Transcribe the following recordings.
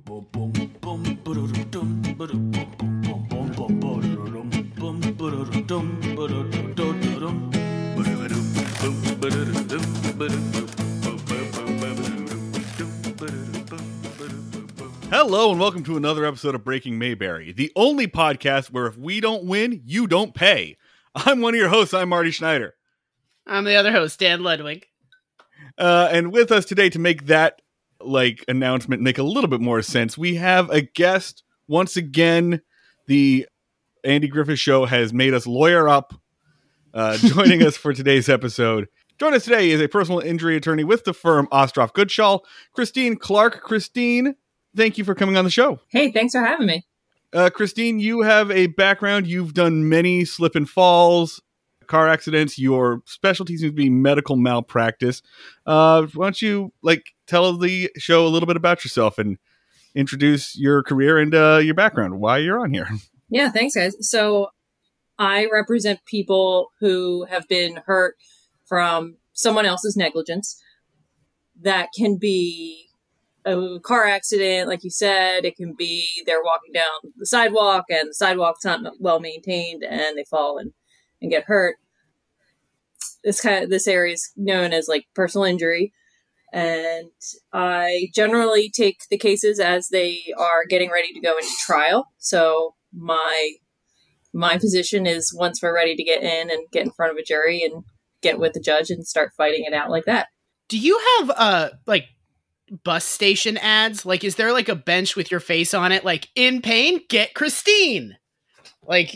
Hello and welcome to another episode of Breaking Mayberry, the only podcast where if we don't win, you don't pay. I'm one of your hosts, I'm Marty Schneider. I'm the other host, Dan Ludwig. And with us today to make that announcement make a little bit more sense, we have a guest. Once again, the Andy Griffith Show has made us lawyer up. Joining us for today's episode. Joining us today is a personal injury attorney with the firm Ostroff Goodshall, Christine Clark. Christine, thank you for coming on the show. Hey, thanks for having me. Christine, you have a background. You've done many slip and falls, car accidents. Your specialty seems to be medical malpractice. Why don't you tell the show a little bit about yourself and introduce your career and your background, why you're on here. Yeah, thanks, guys. So I represent people who have been hurt from someone else's negligence. That can be a car accident, like you said. It can be they're walking down the sidewalk and the sidewalk's not well maintained and they fall and get hurt. This area is known as personal injury. And I generally take the cases as they are getting ready to go into trial. So my position is once we're ready to get in and get in front of a jury and get with the judge and start fighting it out like that. Do you have bus station ads? Is there a bench with your face on it? In pain, get Christine. We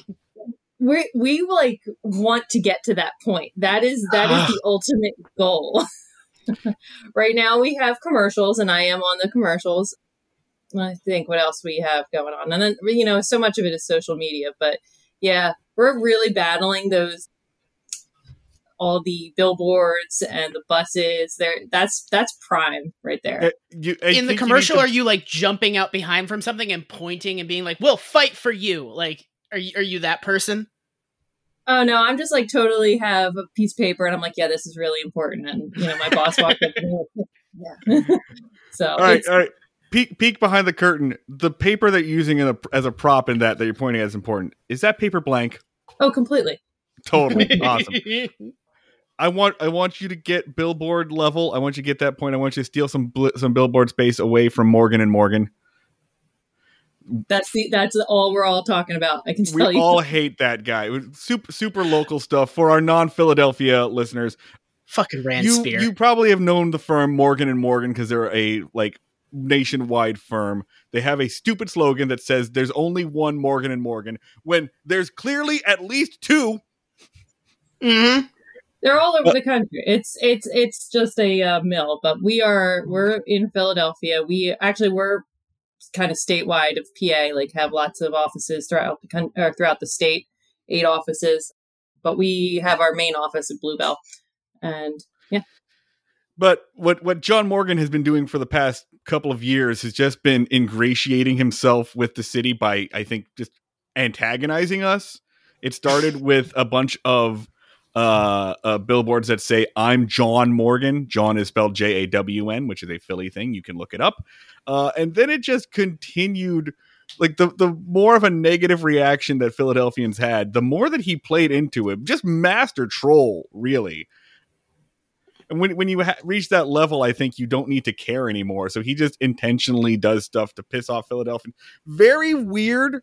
want to get to that point. That is the ultimate goal. Right now we have commercials and I am on the commercials. I think what else we have going on. And then, so much of it is social media, but yeah, we're really battling all the billboards and the buses there. That's prime right there. In the commercial, are you jumping out behind from something and pointing and being we'll fight for you? Are you that person? Oh no, I'm just totally have a piece of paper and I'm yeah, this is really important. And my boss walked up yeah. So all right. Peek behind the curtain. The paper that you're using as a prop in that you're pointing at is important. Is that paper blank? Oh, completely. Totally. Awesome. I want you to get billboard level. I want you to get that point. I want you to steal some billboard space away from Morgan and Morgan. That's all we're all talking about. I can tell you. We all hate that guy. Super local stuff for our non-Philadelphia listeners. Fucking Rand Spear. You probably have known the firm Morgan and Morgan because they're a nationwide firm. They have a stupid slogan that says there's only one Morgan and Morgan when there's clearly at least two. Mm-hmm. They're all over the country. It's just a mill, but we're in Philadelphia. We're kind of statewide of PA, have lots of offices throughout the state, 8 offices, but we have our main office at Bluebell. And yeah. But what John Morgan has been doing for the past couple of years has just been ingratiating himself with the city by, I think, just antagonizing us. It started with a bunch of billboards that say, I'm John Morgan. John is spelled Jawn, which is a Philly thing. You can look it up. And then it just continued. The more of a negative reaction that Philadelphians had, the more that he played into it. Just master troll, really. And when you reach that level, I think you don't need to care anymore. So he just intentionally does stuff to piss off Philadelphia. Very weird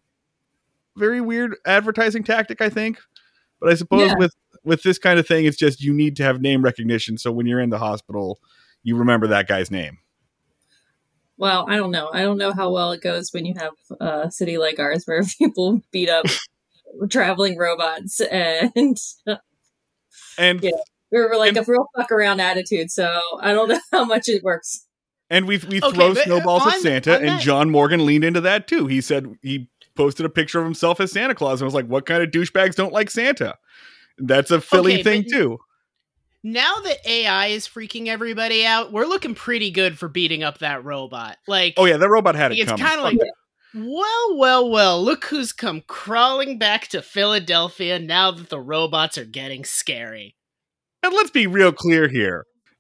advertising tactic, I think. But I suppose with this kind of thing, it's just you need to have name recognition. So when you're in the hospital, you remember that guy's name. Well, I don't know. I don't know how well it goes when you have a city like ours where people beat up traveling robots and we're a real fuck around attitude. So I don't know how much it works. And we throw snowballs at Santa, and John Morgan leaned into that too. He said he posted a picture of himself as Santa Claus and was like, "What kind of douchebags don't like Santa?" That's a Philly thing too. Now that AI is freaking everybody out, we're looking pretty good for beating up that robot. Oh yeah, that robot had it it's coming. It's kind of well, look who's come crawling back to Philadelphia now that the robots are getting scary. And let's be real clear here.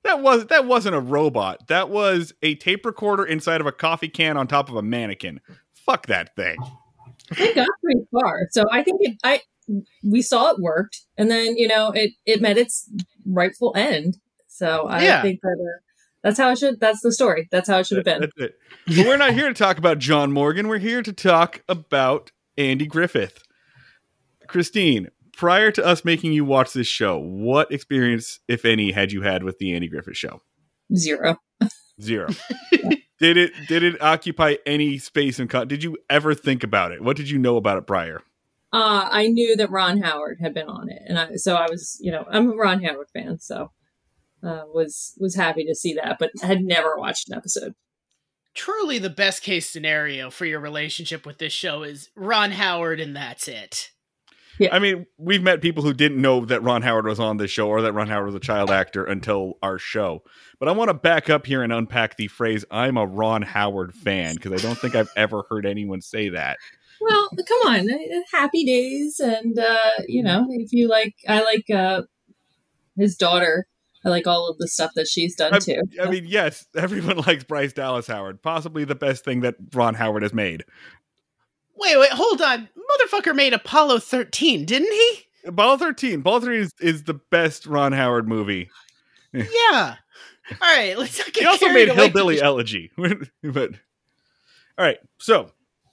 That wasn't a robot. That was a tape recorder inside of a coffee can on top of a mannequin. Fuck that thing. It got pretty far. So I think we saw it worked, and then it met its rightful end. So I think that that's how it should. That's the story. That's how it should have been. That's it. But we're not here to talk about John Morgan. We're here to talk about Andy Griffith. Christine, prior to us making you watch this show, what experience, if any, had you had with the Andy Griffith Show? Zero. Did it occupy any space and did you ever think about it? What did you know about it prior? I knew that Ron Howard had been on it, and I was, I'm a Ron Howard fan, so was happy to see that, but had never watched an episode. Truly, the best case scenario for your relationship with this show is Ron Howard, and that's it. Yeah. I mean, we've met people who didn't know that Ron Howard was on this show or that Ron Howard was a child actor until our show. But I want to back up here and unpack the phrase, I'm a Ron Howard fan, because I don't think I've ever heard anyone say that. Well, come on. Happy Days. And, if you I like his daughter. I like all of the stuff that she's done too. I mean, yes, everyone likes Bryce Dallas Howard. Possibly the best thing that Ron Howard has made. Wait, hold on. Motherfucker made Apollo 13, didn't he? Apollo 13. Apollo 13 is the best Ron Howard movie. Yeah. All right, let's not get He also carried made away Hillbilly Elegy. But all right, so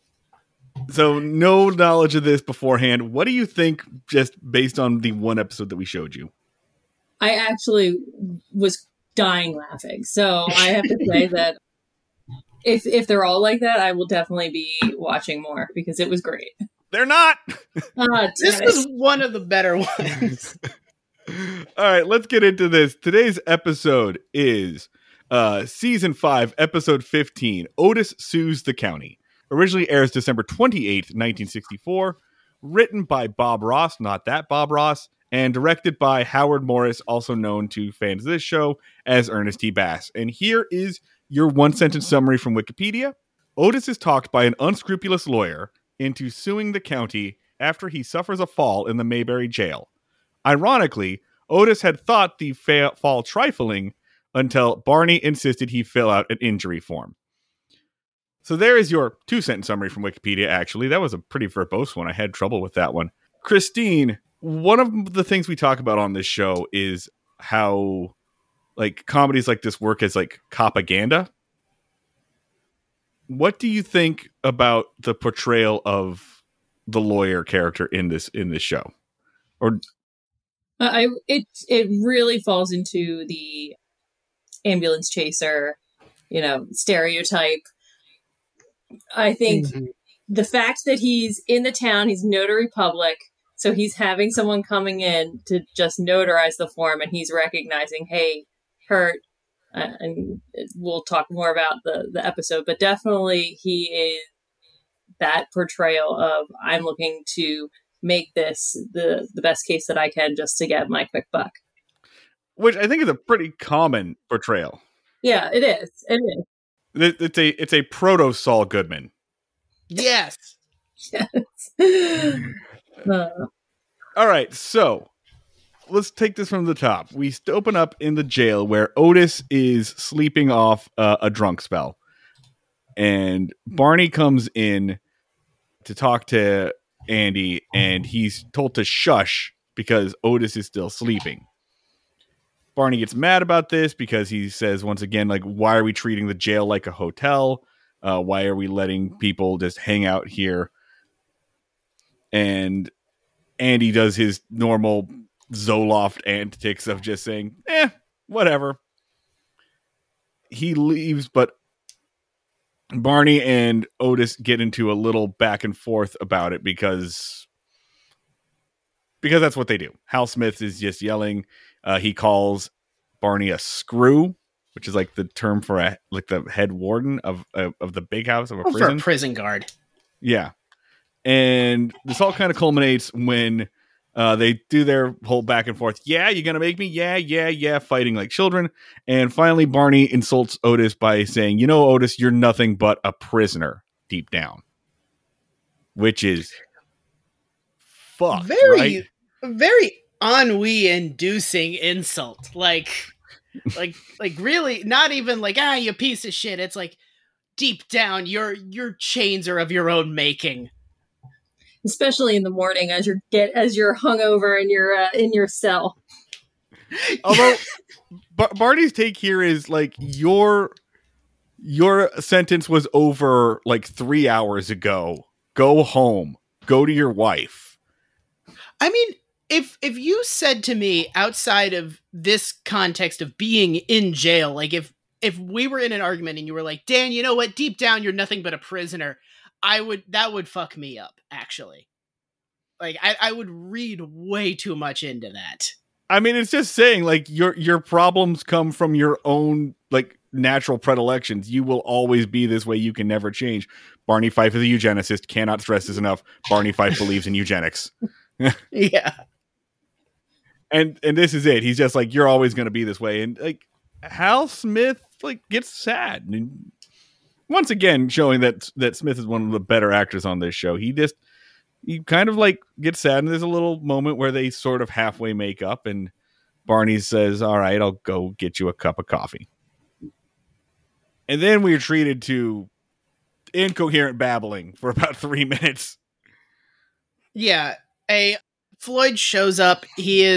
no knowledge of this beforehand. What do you think, just based on the one episode that we showed you? I actually was dying laughing. So I have to say that if they're all like that, I will definitely be watching more because it was great. They're not. This was one of the better ones. All right, let's get into this. Today's episode is Season 5, Episode 15, Otis Sues the County. Originally airs December 28th, 1964. Written by Bob Ross, not that Bob Ross. And directed by Howard Morris, also known to fans of this show as Ernest T. Bass. And here is your one-sentence summary from Wikipedia. Otis is talked by an unscrupulous lawyer into suing the county after he suffers a fall in the Mayberry jail. Ironically, Otis had thought the fall trifling until Barney insisted he fill out an injury form. So there is your two-sentence summary from Wikipedia, actually. That was a pretty verbose one. I had trouble with that one. Christine, one of the things we talk about on this show is how comedies like this work as propaganda. What do you think about the portrayal of the lawyer character in this show? Or it really falls into the ambulance chaser, stereotype. I think the fact that he's in the town, he's notary public. So he's having someone coming in to just notarize the form, and he's recognizing, hey, hurt. And we'll talk more about the episode, but definitely he is that portrayal of, I'm looking to make this the best case that I can just to get my quick buck. Which I think is a pretty common portrayal. Yeah, it is. It is. It's a proto Saul Goodman. Yes. Yes. All right, so let's take this from the top. We open up in the jail where Otis is sleeping off a drunk spell. And Barney comes in to talk to Andy, and he's told to shush because Otis is still sleeping. Barney gets mad about this because he says, once again, why are we treating the jail like a hotel? Why are we letting people just hang out here? And Andy does his normal Zoloft antics of just saying, whatever. He leaves, but Barney and Otis get into a little back and forth about it because that's what they do. Hal Smith is just yelling. He calls Barney a screw, which is the term for the head warden of the big house of a prison. For a prison guard. Yeah. And this all kind of culminates when they do their whole back and forth. Yeah, you're going to make me? Yeah, fighting like children. And finally, Barney insults Otis by saying, Otis, you're nothing but a prisoner deep down. Which is fucked, right? Very ennui-inducing insult. like really not even like, you piece of shit. It's like deep down your chains are of your own making. Especially in the morning as you're hungover in your cell. Although Barney's take here is like your sentence was over like 3 hours ago. Go home. Go to your wife. I mean, if you said to me outside of this context of being in jail, like if we were in an argument and you were like, Dan, you know what? Deep down, you're nothing but a prisoner. That would fuck me up, actually. Like I would read way too much into that. I mean, it's just saying like your problems come from your own like natural predilections. You will always be this way. You can never change. Barney Fife is a eugenicist. Cannot stress this enough. Barney Fife believes in eugenics. Yeah. And this is it. He's just like, you're always going to be this way. And like Hal Smith like gets sad. And once again, showing that Smith is one of the better actors on this show. He kind of like gets sad, and there's a little moment where they sort of halfway make up, and Barney says, all right, I'll go get you a cup of coffee. And then we're treated to incoherent babbling for about 3 minutes. Yeah. Floyd shows up. He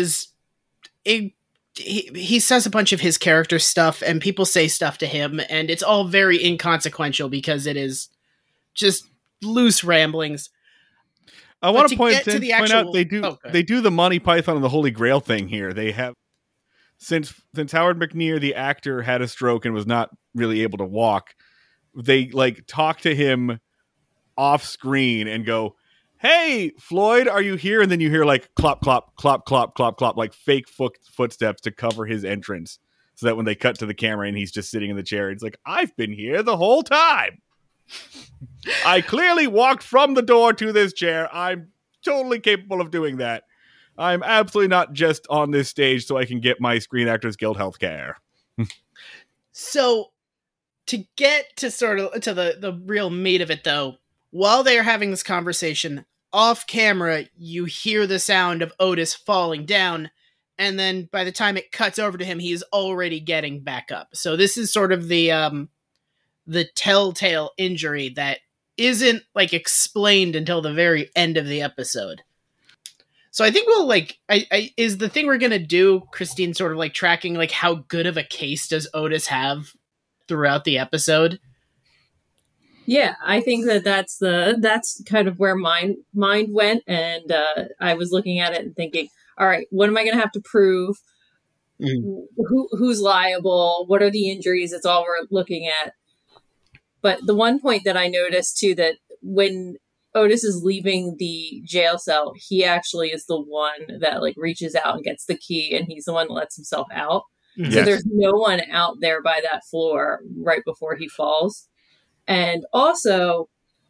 says a bunch of his character stuff, and people say stuff to him, and it's all very inconsequential because it is just loose ramblings. I want to point out they do the Monty Python and the Holy Grail thing here. They have since Howard McNear, the actor, had a stroke and was not really able to walk. They like talk to him off screen and go, "Hey, Floyd, are you here?" And then you hear like clop, clop, clop, clop, clop, clop, like fake footsteps to cover his entrance, so that when they cut to the camera and he's just sitting in the chair, it's like, "I've been here the whole time. I clearly walked from the door to this chair. I'm totally capable of doing that. I'm absolutely not just on this stage so I can get my Screen Actors Guild healthcare." So to get to sort of to the real meat of it, though, while they're having this conversation off camera, you hear the sound of Otis falling down, and then by the time it cuts over to him, he's already getting back up. So this is sort of the telltale injury that isn't like explained until the very end of the episode. So I think we'll like, is the thing we're going to do, Christine, sort of like tracking like how good of a case does Otis have throughout the episode? Yeah, I think that's kind of where my mind went. And I was looking at it and thinking, all right, what am I going to have to prove? Who's liable? What are the injuries? It's all we're looking at. But the one point that I noticed too, that when Otis is leaving the jail cell, he actually is the one that like reaches out and gets the key, and he's the one that lets himself out. Yes. So there's no one out there by that floor right before he falls. And also,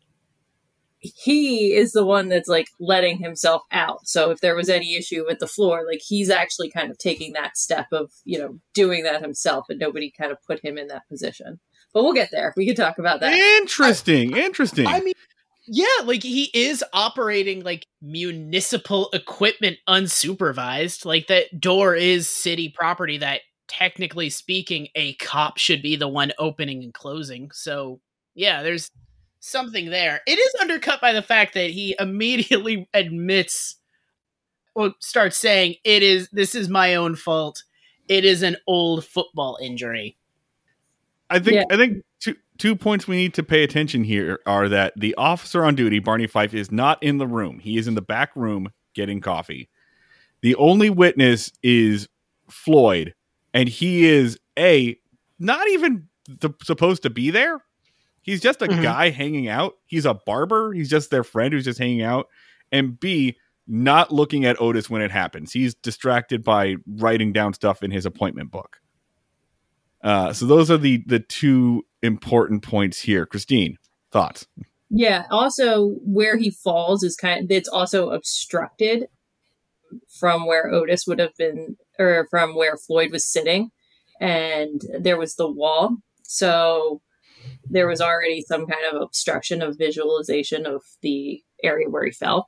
he is the one that's like letting himself out. So if there was any issue with the floor, like he's actually kind of taking that step of, doing that himself, and nobody kind of put him in that position. But we'll get there. We can talk about that. Interesting. I mean, yeah, like he is operating like municipal equipment unsupervised. Like that door is city property that, technically speaking, a cop should be the one opening and closing. So yeah, there's something there. It is undercut by the fact that he immediately admits, or starts saying, this is my own fault. It is an old football injury. I think two points we need to pay attention here are that the officer on duty, Barney Fife, is not in the room. He is in the back room getting coffee. The only witness is Floyd, and he is not even supposed to be there. He's just a guy hanging out. He's a barber. He's just their friend who's just hanging out. And B, not looking at Otis when it happens. He's distracted by writing down stuff in his appointment book. So those are the two important points here. Christine, thoughts? Yeah. Also, where he falls is it's also obstructed from where Otis would have been, or from where Floyd was sitting, and there was the wall. So there was already some kind of obstruction of visualization of the area where he fell.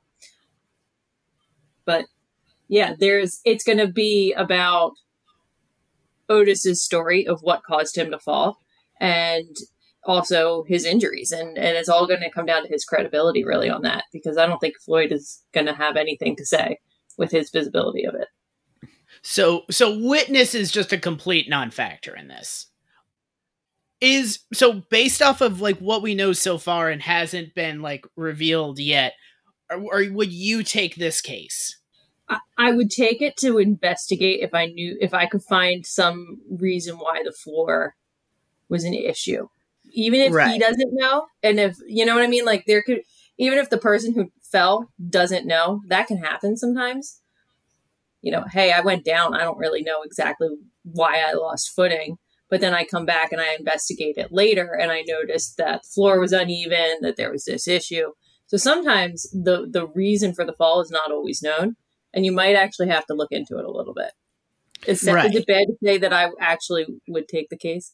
But yeah, it's going to be about Otis's story of what caused him to fall, and also his injuries. And it's all going to come down to his credibility really on that, because I don't think Floyd is going to have anything to say with his visibility of it. So witness is just a complete non-factor in this. So based off of like what we know so far and hasn't been like revealed yet, or would you take this case? I would take it to investigate if I could find some reason why the floor was an issue. Even if he doesn't know, and if, you know what I mean? Like even if the person who fell doesn't know, that can happen sometimes. You know, hey, I went down. I don't really know exactly why I lost footing. But then I come back and I investigate it later, and I noticed that the floor was uneven, that there was this issue. So sometimes the reason for the fall is not always known, and you might actually have to look into it a little bit. Is it bad to say that I actually would take the case?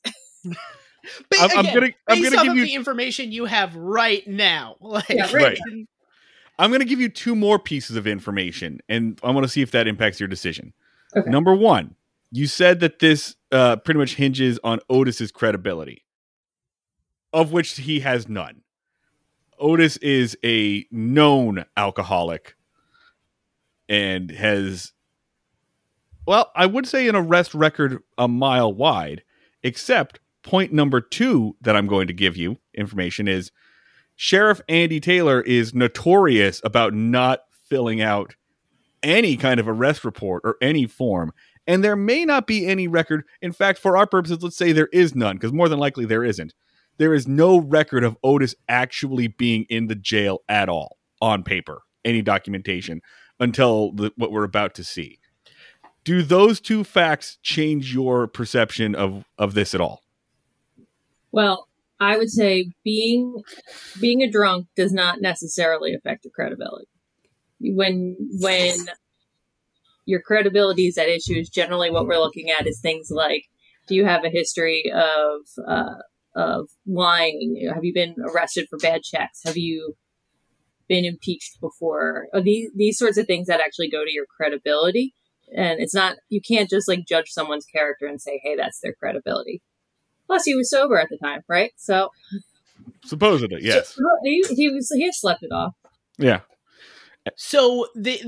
But I'm gonna give you the information you have right now. Right. I'm going to give you two more pieces of information, and I want to see if that impacts your decision. Okay. Number one, you said that this pretty much hinges on Otis's credibility, of which he has none. Otis is a known alcoholic and has, well, I would say an arrest record a mile wide, except point number two that I'm going to give you information is Sheriff Andy Taylor is notorious about not filling out any kind of arrest report or any form. And there may not be any record. In fact, for our purposes, let's say there is none, because more than likely there isn't. There is no record of Otis actually being in the jail at all on paper, any documentation, until what we're about to see. Do those two facts change your perception of this at all? Well, I would say being a drunk does not necessarily affect your credibility. When your credibility is at issue, is generally what we're looking at is things like, do you have a history of lying? Have you been arrested for bad checks? Have you been impeached before? These sorts of things that actually go to your credibility. And it's not, you can't just like judge someone's character and say, hey, that's their credibility. Plus, he was sober at the time, right? So, supposedly, yes. He slept it off. Yeah. So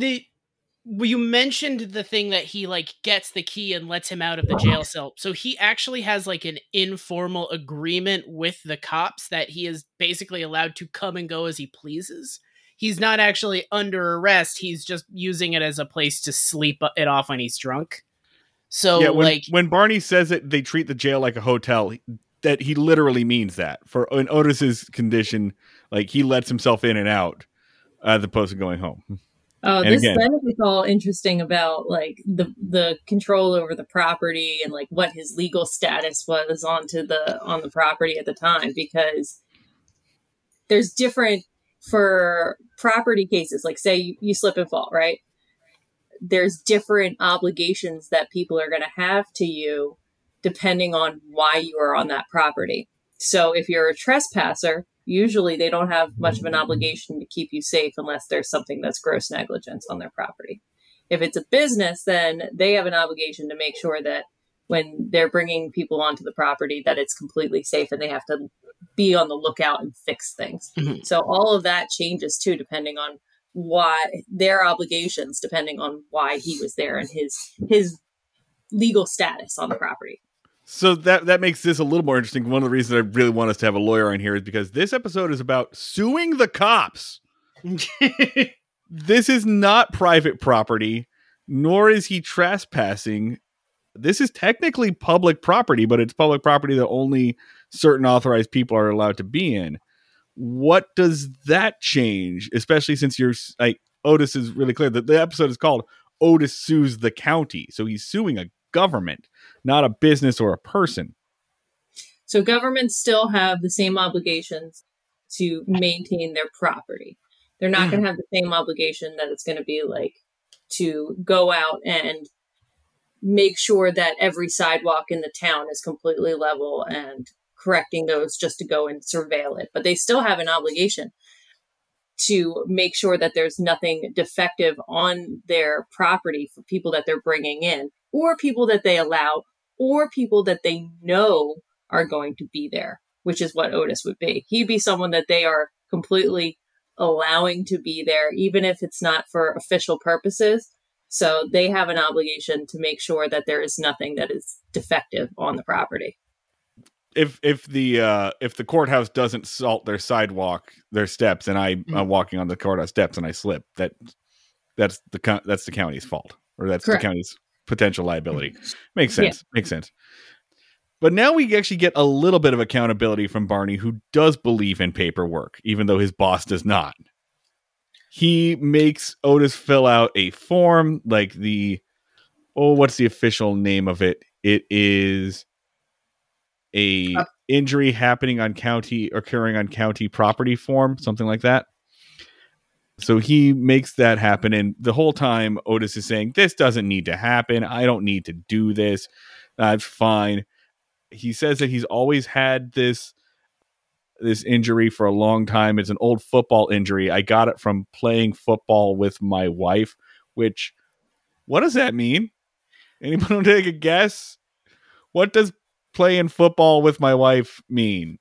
you mentioned the thing that he like gets the key and lets him out of the jail cell. So he actually has like an informal agreement with the cops that he is basically allowed to come and go as he pleases. He's not actually under arrest. He's just using it as a place to sleep it off when he's drunk. So yeah, when Barney says that they treat the jail like a hotel, that he literally means that. For in Otis's condition, like he lets himself in and out as opposed to going home. Oh, then it's all interesting about like the control over the property and like what his legal status was on the property at the time, because there's different for property cases. Like say you slip and fall, right? There's different obligations that people are going to have to you depending on why you are on that property. So if you're a trespasser, usually they don't have much of an obligation to keep you safe unless there's something that's gross negligence on their property. If it's a business, then they have an obligation to make sure that when they're bringing people onto the property, that it's completely safe, and they have to be on the lookout and fix things. Mm-hmm. So all of that changes too, depending on why their obligations, depending on why he was there and his legal status on the property. So that makes this a little more interesting. One of the reasons I really want us to have a lawyer on here is because this episode is about suing the cops. This is not private property, nor is he trespassing. This is technically public property, but it's public property that only certain authorized people are allowed to be in. What does that change? Especially since Otis is really clear that the episode is called Otis Sues the County. So he's suing a government, not a business or a person. So governments still have the same obligations to maintain their property. They're not going to have the same obligation that it's going to be like to go out and make sure that every sidewalk in the town is completely level and correcting those just to go and surveil it. But they still have an obligation to make sure that there's nothing defective on their property for people that they're bringing in, or people that they allow, or people that they know are going to be there, which is what Otis would be. He'd be someone that they are completely allowing to be there, even if it's not for official purposes. So they have an obligation to make sure that there is nothing that is defective on the property. If the courthouse doesn't salt their sidewalk, their steps, and I'm walking on the courthouse steps and I slip, that's the county's fault, or that's Correct. the county's potential liability. Makes sense. Yeah. Makes sense. But now we actually get a little bit of accountability from Barney, who does believe in paperwork, even though his boss does not. He makes Otis fill out a form, like what's the official name of it? It is a injury occurring on county property form, something like that. So he makes that happen, and the whole time Otis is saying, this doesn't need to happen. I don't need to do this. That's fine. He says that he's always had this injury for a long time. It's an old football injury. I got it from playing football with my wife, which, what does that mean? Anyone want to take a guess? What does playing football with my wife mean?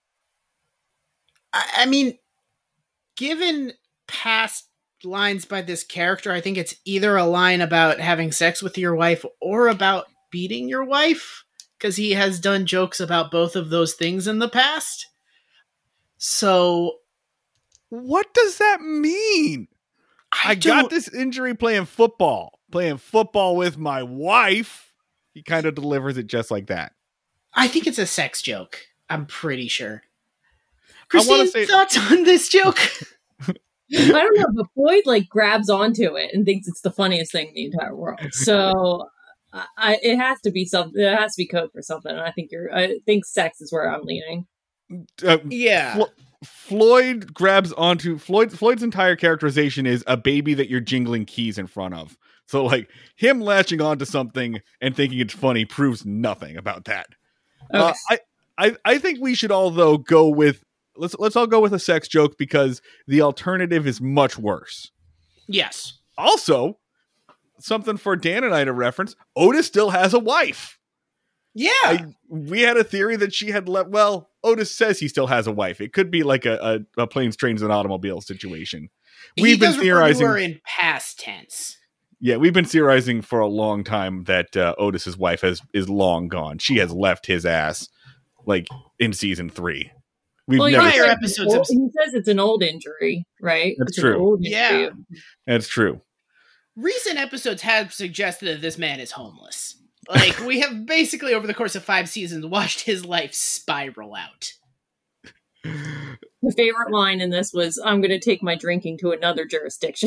I mean, given past lines by this character, I think it's either a line about having sex with your wife or about beating your wife, because he has done jokes about both of those things in the past. So what does that mean? I got this injury playing football with my wife. He kind of delivers it just like that. I think it's a sex joke. I'm pretty sure. Christine, thoughts on this joke? I don't know, but Floyd grabs onto it and thinks it's the funniest thing in the entire world. So it has to be something. It has to be code for something. And I think sex is where I'm leaning. Yeah. Floyd grabs onto Floyd's entire characterization is a baby that you're jingling keys in front of. So him latching onto something and thinking it's funny proves nothing about that. Okay. I think we should all though go with let's all go with a sex joke, because the alternative is much worse. Yes. Also, something for Dan and I to reference, Otis still has a wife. Yeah. We had a theory that she had left. Well, Otis says he still has a wife. It could be like a planes, trains, and automobile situation. We've been theorizing her in past tense. Yeah, we've been theorizing for a long time that Otis's wife is long gone. She has left his ass in season 3. Prior episodes. He says it's an old injury, right? That's true. Yeah, that's true. Recent episodes have suggested that this man is homeless. We have basically, over the course of 5 seasons, watched his life spiral out. The favorite line in this was, "I'm going to take my drinking to another jurisdiction."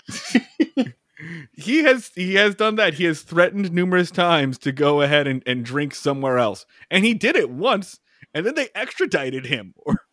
He has done that. He has threatened numerous times to go ahead and drink somewhere else. And he did it once, and then they extradited him.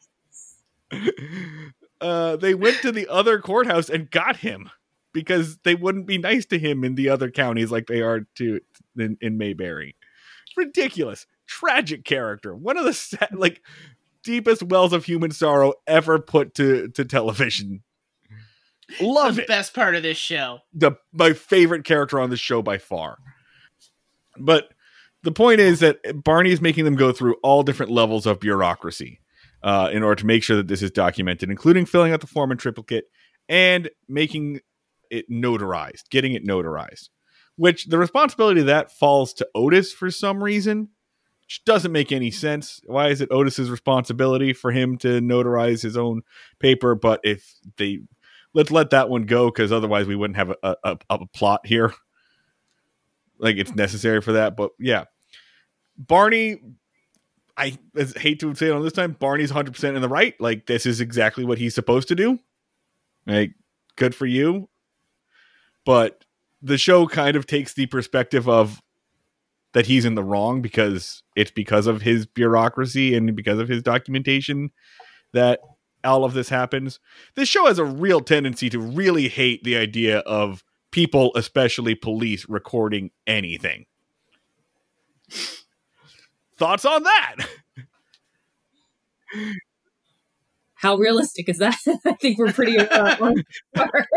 They went to the other courthouse and got him, because they wouldn't be nice to him in the other counties like they are in Mayberry. Ridiculous. Tragic character. One of the deepest wells of human sorrow ever put to television. Love it. The best part of this show. My favorite character on the show by far. But the point is that Barney is making them go through all different levels of bureaucracy in order to make sure that this is documented, including filling out the form in triplicate and making it notarized, getting it notarized, which the responsibility of that falls to Otis for some reason, which doesn't make any sense. Why is it Otis's responsibility for him to notarize his own paper? But let's let that one go, because otherwise we wouldn't have a plot here. It's necessary for that. But yeah, Barney, I hate to say it on this time, Barney's 100% in the right. This is exactly what he's supposed to do. Good for you. But the show kind of takes the perspective of that he's in the wrong, because it's because of his bureaucracy and because of his documentation that all of this happens. This show has a real tendency to really hate the idea of people, especially police, recording anything. Thoughts on that? How realistic is that? I think we're pretty on par.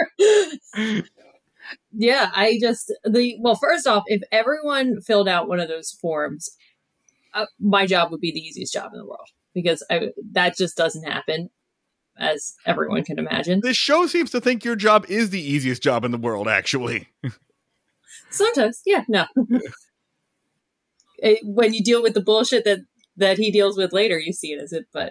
Yeah, first off, if everyone filled out one of those forms, my job would be the easiest job in the world because that just doesn't happen, as everyone can imagine. This show seems to think your job is the easiest job in the world, actually. Sometimes, yeah, no. When you deal with the bullshit that he deals with later, you see it as it. But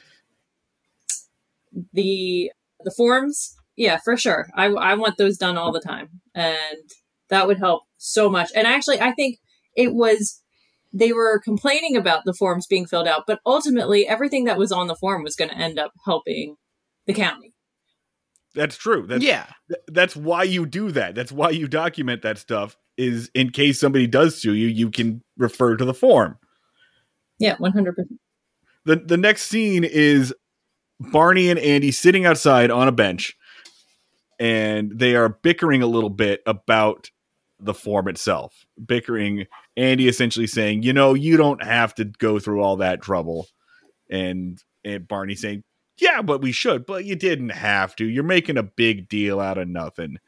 the forms, yeah, for sure. I want those done all the time, and that would help so much. And actually, I think they were complaining about the forms being filled out, but ultimately everything that was on the form was going to end up helping the county. That's true. That's why you do that. That's why you document that stuff, is in case somebody does sue you, you can refer to the form. Yeah, 100%. The next scene is Barney and Andy sitting outside on a bench, and they are bickering a little bit about the form itself. Bickering, Andy essentially saying, you don't have to go through all that trouble. And Barney saying, yeah, but we should, but you didn't have to. You're making a big deal out of nothing.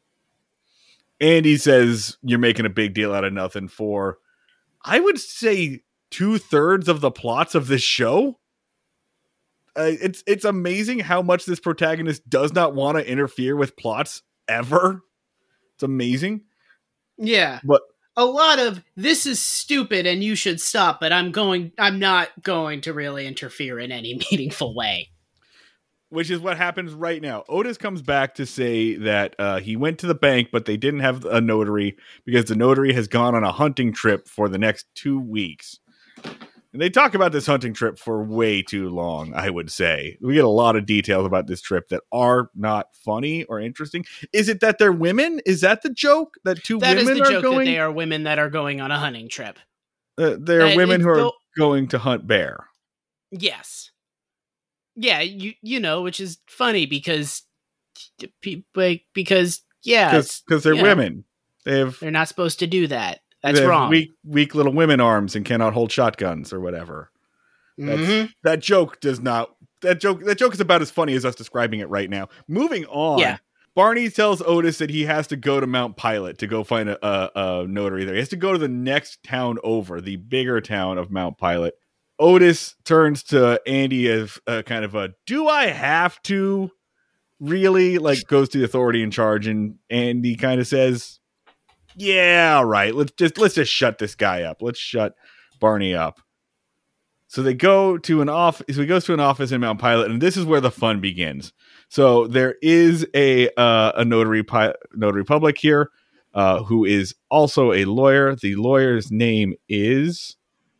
Andy says you're making a big deal out of nothing for, I would say, 2/3 of the plots of this show. It's amazing how much this protagonist does not want to interfere with plots ever. It's amazing. Yeah. But a lot of this is stupid and you should stop, but I'm not going to really interfere in any meaningful way. Which is what happens right now. Otis comes back to say that he went to the bank, but they didn't have a notary because the notary has gone on a hunting trip for the next 2 weeks. And they talk about this hunting trip for way too long, I would say. We get a lot of details about this trip that are not funny or interesting. Is it that they're women? Is that the joke? That women are going? That is the joke, that they are women that are going on a hunting trip. They're women who are going to hunt bear. Yes. Yeah, which is funny because they're women. They're not supposed to do that. That's wrong. Weak little women arms and cannot hold shotguns or whatever. That joke does not. That joke is about as funny as us describing it right now. Moving on. Yeah. Barney tells Otis that he has to go to Mount Pilot to go find a notary there. He has to go to the next town over, the bigger town of Mount Pilot. Otis turns to Andy as kind of a, do I have to really, goes to the authority in charge, and Andy kind of says, yeah, all right, let's just shut this guy up. Let's shut Barney up. So they go to an office. So he goes to an office in Mount Pilot, and this is where the fun begins. So there is a notary public here who is also a lawyer. The lawyer's name is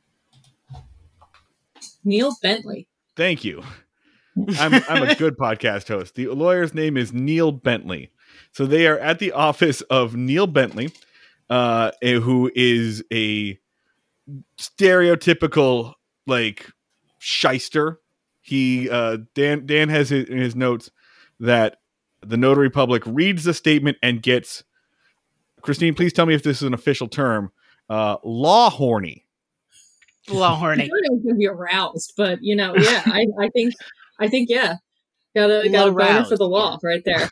Neil Bentley. Thank you. I'm a good podcast host. The lawyer's name is Neil Bentley. So they are at the office of Neil Bentley, who is a stereotypical shyster. He Dan has in his notes that the notary public reads the statement and gets, Christine, please tell me if this is an official term, law horny. Law horny. I was going to be aroused, but yeah, I think yeah, got a boner for the law right there.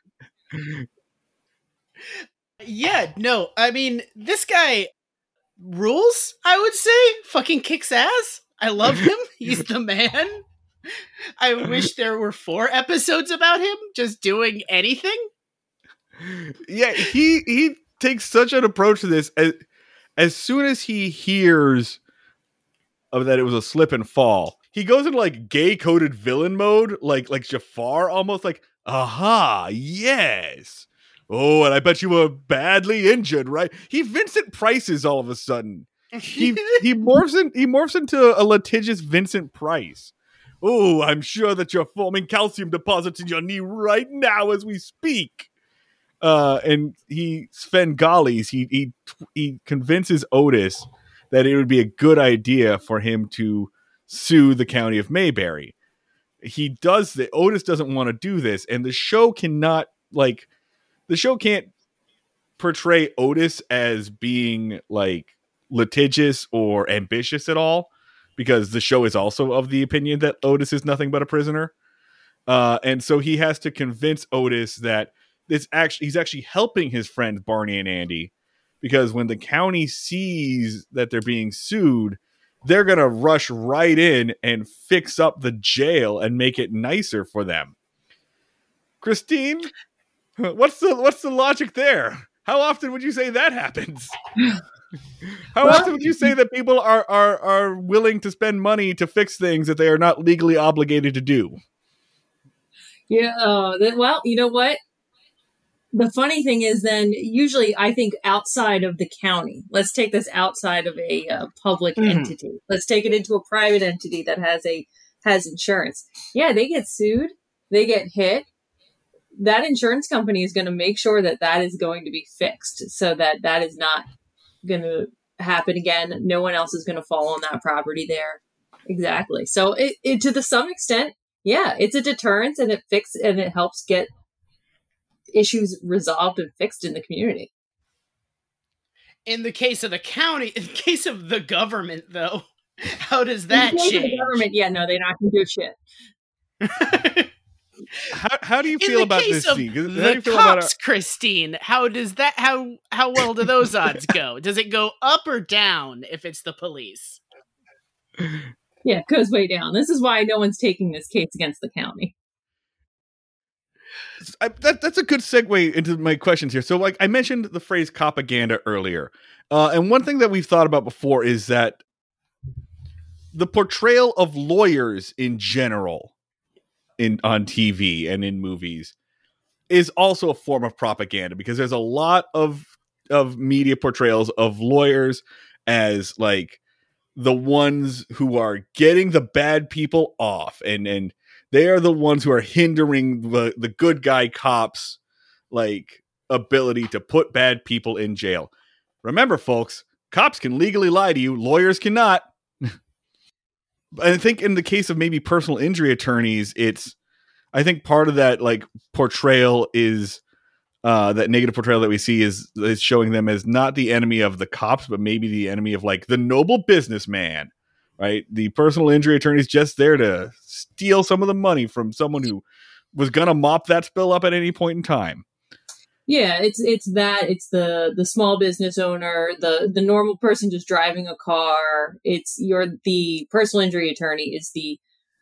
Yeah, no, I mean, this guy rules, I would say. Fucking kicks ass. I love him. He's the man. I wish there were 4 episodes about him just doing anything. Yeah, he takes such an approach to this. As soon as he hears of that it was a slip and fall, he goes into gay coded villain mode, like Jafar, almost aha, yes. Oh, and I bet you were badly injured, right? He Vincent Prices all of a sudden. He morphs into a litigious Vincent Price. Oh, I'm sure that you're forming calcium deposits in your knee right now as we speak. And he Svengali's. He convinces Otis that it would be a good idea for him to sue the county of Mayberry. He does that. Otis doesn't want to do this, and the show cannot the show can't portray Otis as being litigious or ambitious at all, because the show is also of the opinion that Otis is nothing but a prisoner. And so he has to convince Otis that he's actually helping his friends Barney and Andy, because when the county sees that they're being sued, they're going to rush right in and fix up the jail and make it nicer for them. Christine, what's the logic there? How often would you say that happens? How often would you say that people are willing to spend money to fix things that they are not legally obligated to do? Yeah. Well, you know what? The funny thing is then usually I think outside of the county, let's take this outside of a public entity. Let's take it into a private entity that has insurance. Yeah, they get sued. They get hit. That insurance company is going to make sure that is going to be fixed so that is not going to happen again. No one else is going to fall on that property there. Exactly. So it to some extent, yeah, it's a deterrence and it helps get issues resolved and fixed in the community. In the case of the county, in the case of the government, though, how does that change? The government, yeah, no, they're not going to do shit. How do you feel about this scene? The cops, Christine, how well do those odds go? Does it go up or down if it's the police? Yeah, it goes way down. This is why no one's taking this case against the county. That's a good segue into my questions here. So, like I mentioned the phrase "propaganda" earlier, and one thing that we've thought about before is that the portrayal of lawyers in general on TV and in movies is also a form of propaganda, because there's a lot of media portrayals of lawyers as like the ones who are getting the bad people off, and they are the ones who are hindering the good guy cops' like ability to put bad people in jail. Remember, folks, cops can legally lie to you. Lawyers cannot. I think in the case of maybe personal injury attorneys, I think part of that like portrayal is that negative portrayal that we see is showing them as not the enemy of the cops, but maybe the enemy of like the noble businessman. Right, the personal injury attorney is just there to steal some of the money from someone who was gonna mop that spill up at any point in time. Yeah, it's the small business owner, the normal person just driving a car. The personal injury attorney is the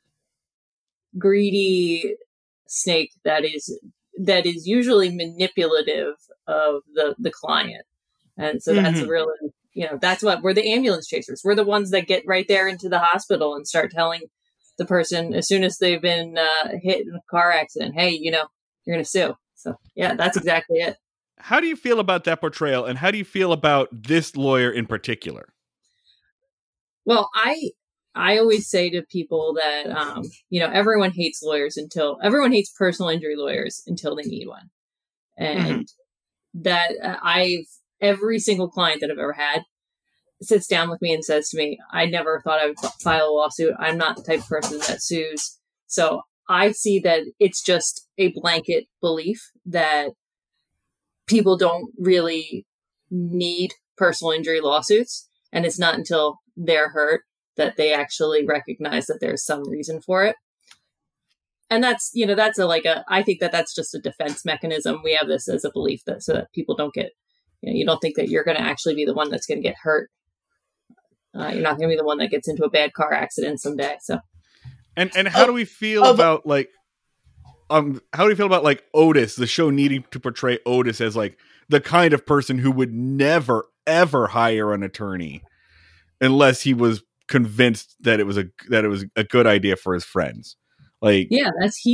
greedy snake that is usually manipulative of the client, and so that's really. That's what we're the ambulance chasers. We're the ones that get right there into the hospital and start telling the person as soon as they've been hit in a car accident, hey, you're going to sue. So, yeah, that's exactly it. How do you feel about that portrayal? And how do you feel about this lawyer in particular? Well, I always say to people that, everyone hates everyone hates personal injury lawyers until they need one. And that every single client that I've ever had sits down with me and says to me, I never thought I would file a lawsuit. I'm not the type of person that sues. So I see that it's just a blanket belief that people don't really need personal injury lawsuits. And it's not until they're hurt that they actually recognize that there's some reason for it. And that's I think that's just a defense mechanism. We have this as a belief so that people don't get, you don't think that you're going to actually be the one that's going to get hurt. You're not going to be the one that gets into a bad car accident someday. So, and how do we feel about like, how do you feel about like Otis, the show needing to portray Otis as like the kind of person who would never ever hire an attorney unless he was convinced that it was a good idea for his friends? Like, yeah,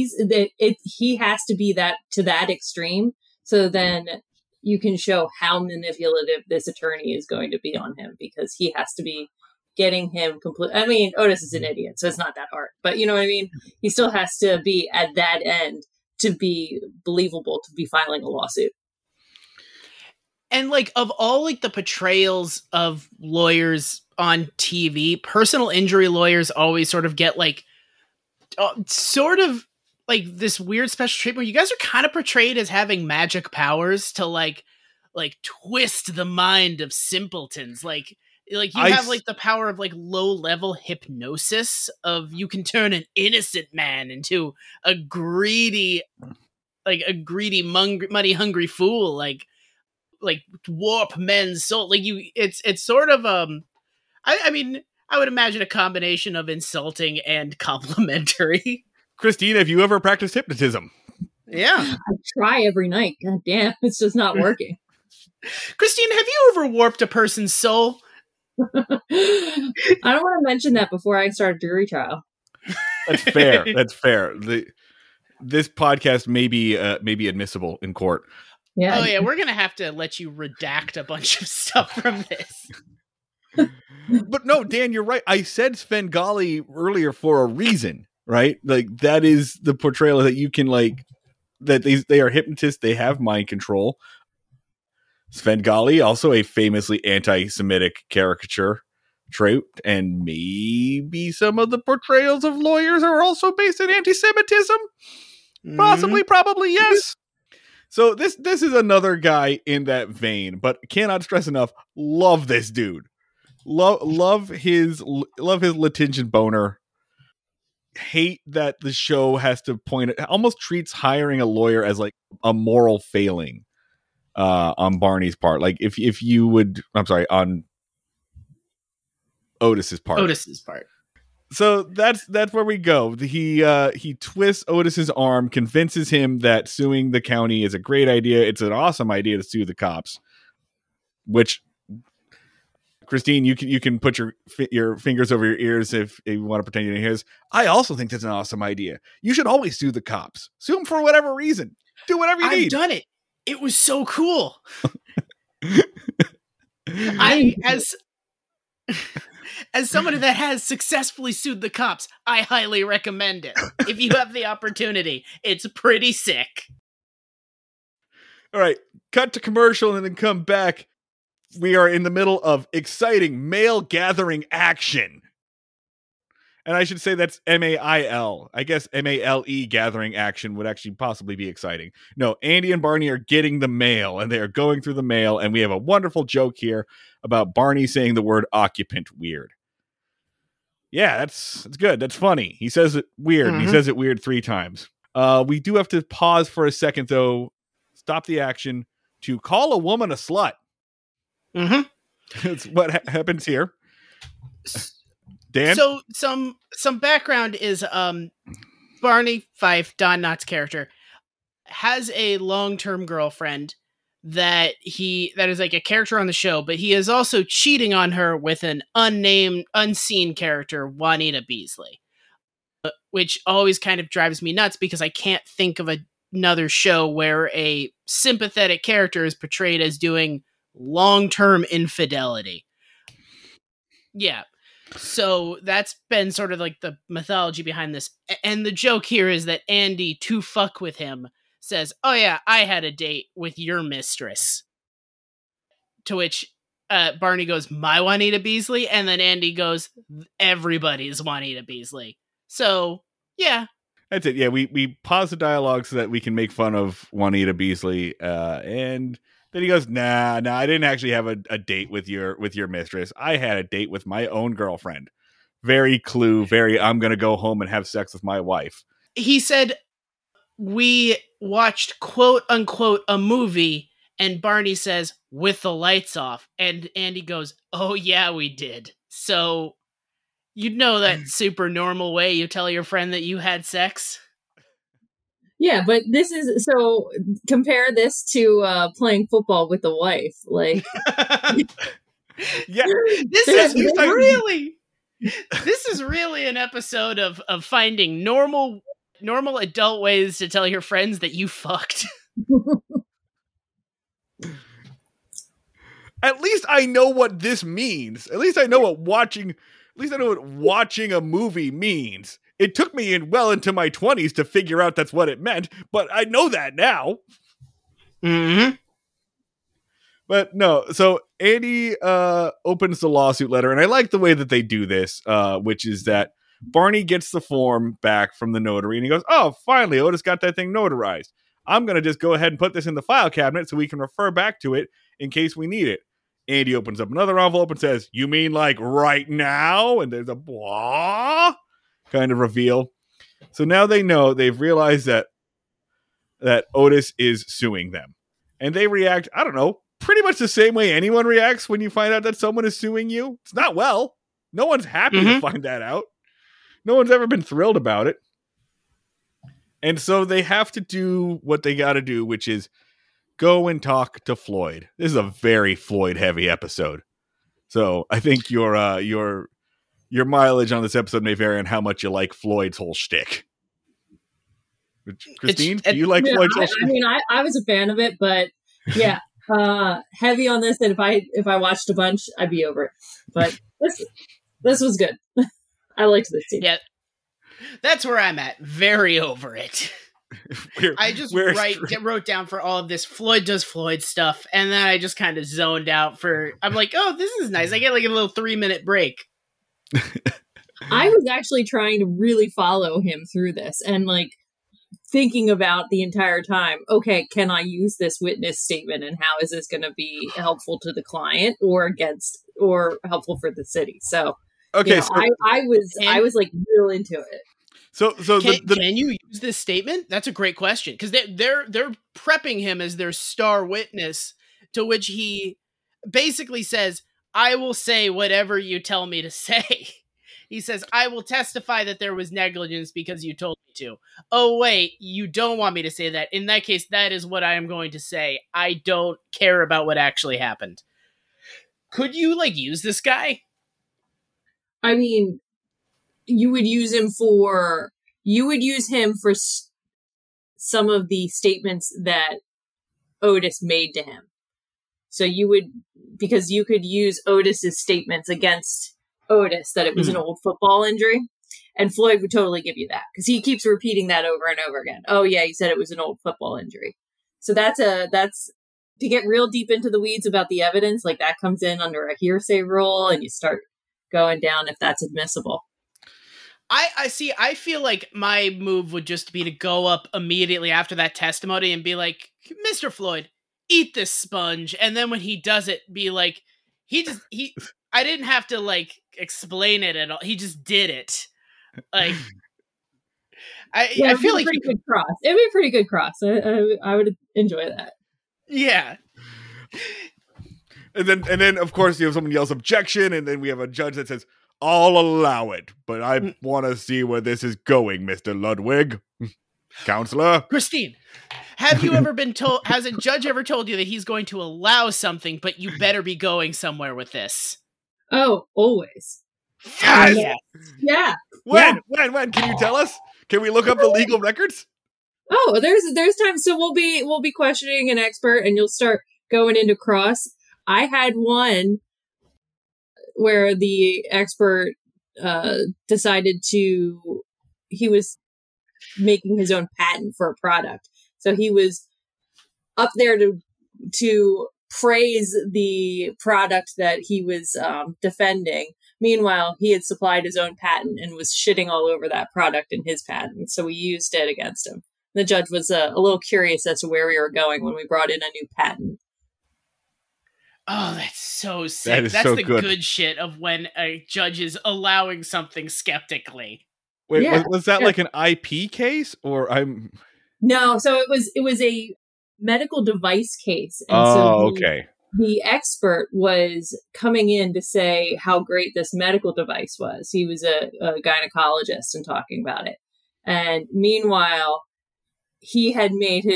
he has to be that to that extreme. So then you can show how manipulative this attorney is going to be on him, because he has to be getting him complete. I mean, Otis is an idiot, so it's not that hard, but you know what I mean? He still has to be at that end to be believable, to be filing a lawsuit. And like, of all like the portrayals of lawyers on TV, personal injury lawyers always sort of get like, sort of like this weird special treatment. You guys are kind of portrayed as having magic powers to like twist the mind of simpletons. Like you have like the power of like low level hypnosis of you can turn an innocent man into a greedy, money hungry fool. Like warp men's soul. Like it's sort of, I mean, I would imagine a combination of insulting and complimentary. Christine, have you ever practiced hypnotism? Yeah. I try every night. God damn, it's just not working. Christine, have you ever warped a person's soul? I don't want to mention that before I start a jury trial. That's fair. That's fair. This podcast may be admissible in court. Yeah. Oh yeah, we're gonna have to let you redact a bunch of stuff from this. But no, Dan, you're right. I said Svengali earlier for a reason, right? Like that is the portrayal that you can like that they are hypnotists. They have mind control. Svengali, also a famously anti-Semitic caricature trope, and maybe some of the portrayals of lawyers are also based in anti-Semitism. Possibly, probably, yes. So this is another guy in that vein, but cannot stress enough. Love this dude. Love his litigious boner. Hate that the show has to point it. Almost treats hiring a lawyer as like a moral failing on Barney's part. Like if you would, I'm sorry, on Otis's part. So that's where we go. He twists Otis's arm, convinces him that suing the county is a great idea. It's an awesome idea to sue the cops. Which, Christine, you can put your fingers over your ears if you want to pretend you didn't hear this. I also think that's an awesome idea. You should always sue the cops. Sue them for whatever reason. Do whatever you need. I've done it. It was so cool. As someone that has successfully sued the cops, I highly recommend it. If you have the opportunity, it's pretty sick. All right, cut to commercial and then come back. We are in the middle of exciting male gathering action. And I should say that's MAIL. I guess MALE gathering action would actually possibly be exciting. No, Andy and Barney are getting the mail, and they are going through the mail, and we have a wonderful joke here about Barney saying the word occupant weird. Yeah, that's good. That's funny. He says it weird, and he says it weird 3 times. We do have to pause for a second, though. Stop the action to call a woman a slut. That's what happens here. Dan? So some background is Barney Fife, Don Knotts' character, has a long-term girlfriend that is like a character on the show, but he is also cheating on her with an unseen character, Juanita Beasley, which always kind of drives me nuts because I can't think of another show where a sympathetic character is portrayed as doing long-term infidelity. Yeah. So that's been sort of like the mythology behind this. And the joke here is that Andy, to fuck with him, says, "Oh yeah, I had a date with your mistress." To which Barney goes, "My Juanita Beasley?" And then Andy goes, "Everybody's Juanita Beasley." So, yeah. That's it. Yeah, we pause the dialogue so that we can make fun of Juanita Beasley. And then he goes, nah, I didn't actually have a date with your mistress. I had a date with my own girlfriend. Very I'm going to go home and have sex with my wife. He said, "We watched quote unquote a movie," and Barney says, "with the lights off." And Andy goes, "Oh yeah, we did." So you'd know that super normal way you tell your friend that you had sex. Yeah, but this is so. Compare this to playing football with the wife. Like, yeah, this is really an episode of finding normal adult ways to tell your friends that you fucked. At least I know what this means. At least I know what watching a movie means. It took me well into my 20s to figure out that's what it meant, but I know that now. Mm-hmm. But no, so Andy opens the lawsuit letter, and I like the way that they do this, which is that Barney gets the form back from the notary, and he goes, "Oh, finally, Otis got that thing notarized. I'm going to just go ahead and put this in the file cabinet so we can refer back to it in case we need it." Andy opens up another envelope and says, "You mean like right now?" And there's a blah kind of reveal. So now they know, they've realized that Otis is suing them. And they react, I don't know, pretty much the same way anyone reacts when you find out that someone is suing you. It's not well. No one's happy to find that out. No one's ever been thrilled about it. And so they have to do what they got to do, which is go and talk to Floyd. This is a very Floyd-heavy episode. So I think your mileage on this episode may vary on how much you like Floyd's whole shtick. Christine, do you like Floyd's whole shtick? I mean, I was a fan of it, but yeah, heavy on this. And if I watched a bunch, I'd be over it. But this was good. I liked this scene. Yeah, that's where I'm at. Very over it. I just wrote down for all of this, Floyd does Floyd stuff, and then I just kind of zoned out I'm like, oh, this is nice. I get like a little 3-minute break. I was actually trying to really follow him through this and like thinking about the entire time, okay, can I use this witness statement and how is this going to be helpful to the client or helpful for the city? So, okay, so I was like real into it. So can you use this statement? That's a great question, because they're prepping him as their star witness, to which he basically says, "I will say whatever you tell me to say." He says, "I will testify that there was negligence because you told me to." Oh wait, you don't want me to say that? In that case, that is what I am going to say. I don't care about what actually happened. Could you like use this guy? I mean, you would use him for some of the statements that Otis made to him. So because you could use Otis's statements against Otis that it was an old football injury, and Floyd would totally give you that because he keeps repeating that over and over again. Oh yeah, he said it was an old football injury. So that's to get real deep into the weeds about the evidence, like that comes in under a hearsay rule, and you start going down if that's admissible. I see. I feel like my move would just be to go up immediately after that testimony and be like, "Mr. Floyd, eat this sponge." And then when he does it, be like, I didn't have to like explain it at all. He just did it. Like, I feel like it'd be a pretty good cross. I would enjoy that. Yeah. And then of course, someone yells objection, and then we have a judge that says, "I'll allow it, but I want to see where this is going, Mr. Ludwig." Counselor? Christine, have you ever been told, has a judge ever told you that he's going to allow something, but you better be going somewhere with this? Oh, always. Yes! Yeah. When? Can you tell us? Can we look up the legal records? Oh, there's times. So we'll be questioning an expert, and you'll start going into cross. I had one where the expert decided he was making his own patent for a product. So he was up there to praise the product that he was defending. Meanwhile, he had supplied his own patent and was shitting all over that product in his patent. So we used it against him. The judge was a little curious as to where we were going when we brought in a new patent. Oh, that's so sick. That's so the good shit of when a judge is allowing something skeptically. Wait, yeah. was that like an IP case, or I'm? No, so it was a medical device case. And okay. The expert was coming in to say how great this medical device was. He was a gynecologist and talking about it. And meanwhile, he had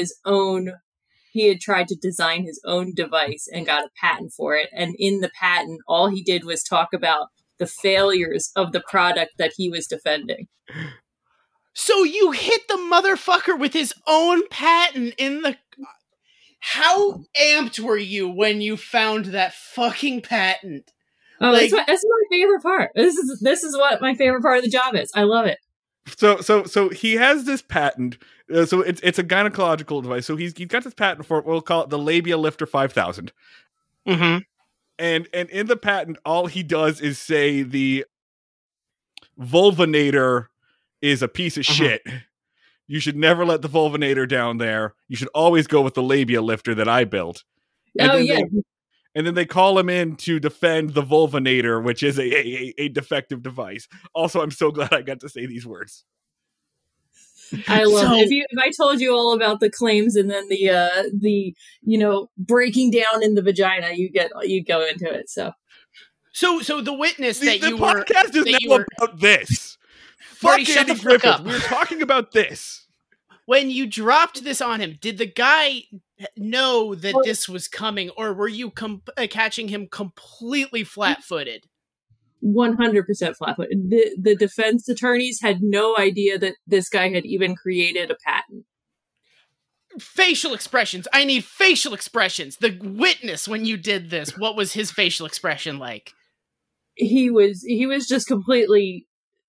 tried to design his own device and got a patent for it. And in the patent, all he did was talk about the failures of the product that he was defending. So you hit the motherfucker with his own patent How amped were you when you found that fucking patent? Oh, like, that's my favorite part. This is what my favorite part of the job is. I love it. So he has this patent. So it's a gynecological device. So he's got this patent for, we'll call it the Labia Lifter 5000. Mm-hmm. And in the patent, all he does is say the vulvinator is a piece of shit. You should never let the vulvinator down there. You should always go with the labia lifter that I built. And then they call him in to defend the vulvinator, which is a defective device. Also, I'm so glad I got to say these words. I love it. If I told you all about the claims and then the breaking down in the vagina, you'd go into it. So So the witness The, that the you were podcast is that you now were about this. Marty, Fuck shut Andy the fuck Griffith. up. We're talking about this. when you dropped this on him, did the guy know that Well- this was coming, or were you catching him completely flat-footed? 100% flat-footed. The defense attorneys had no idea that this guy had even created a patent. Facial expressions. I need facial expressions. The witness, when you did this, what was his facial expression like? He was just completely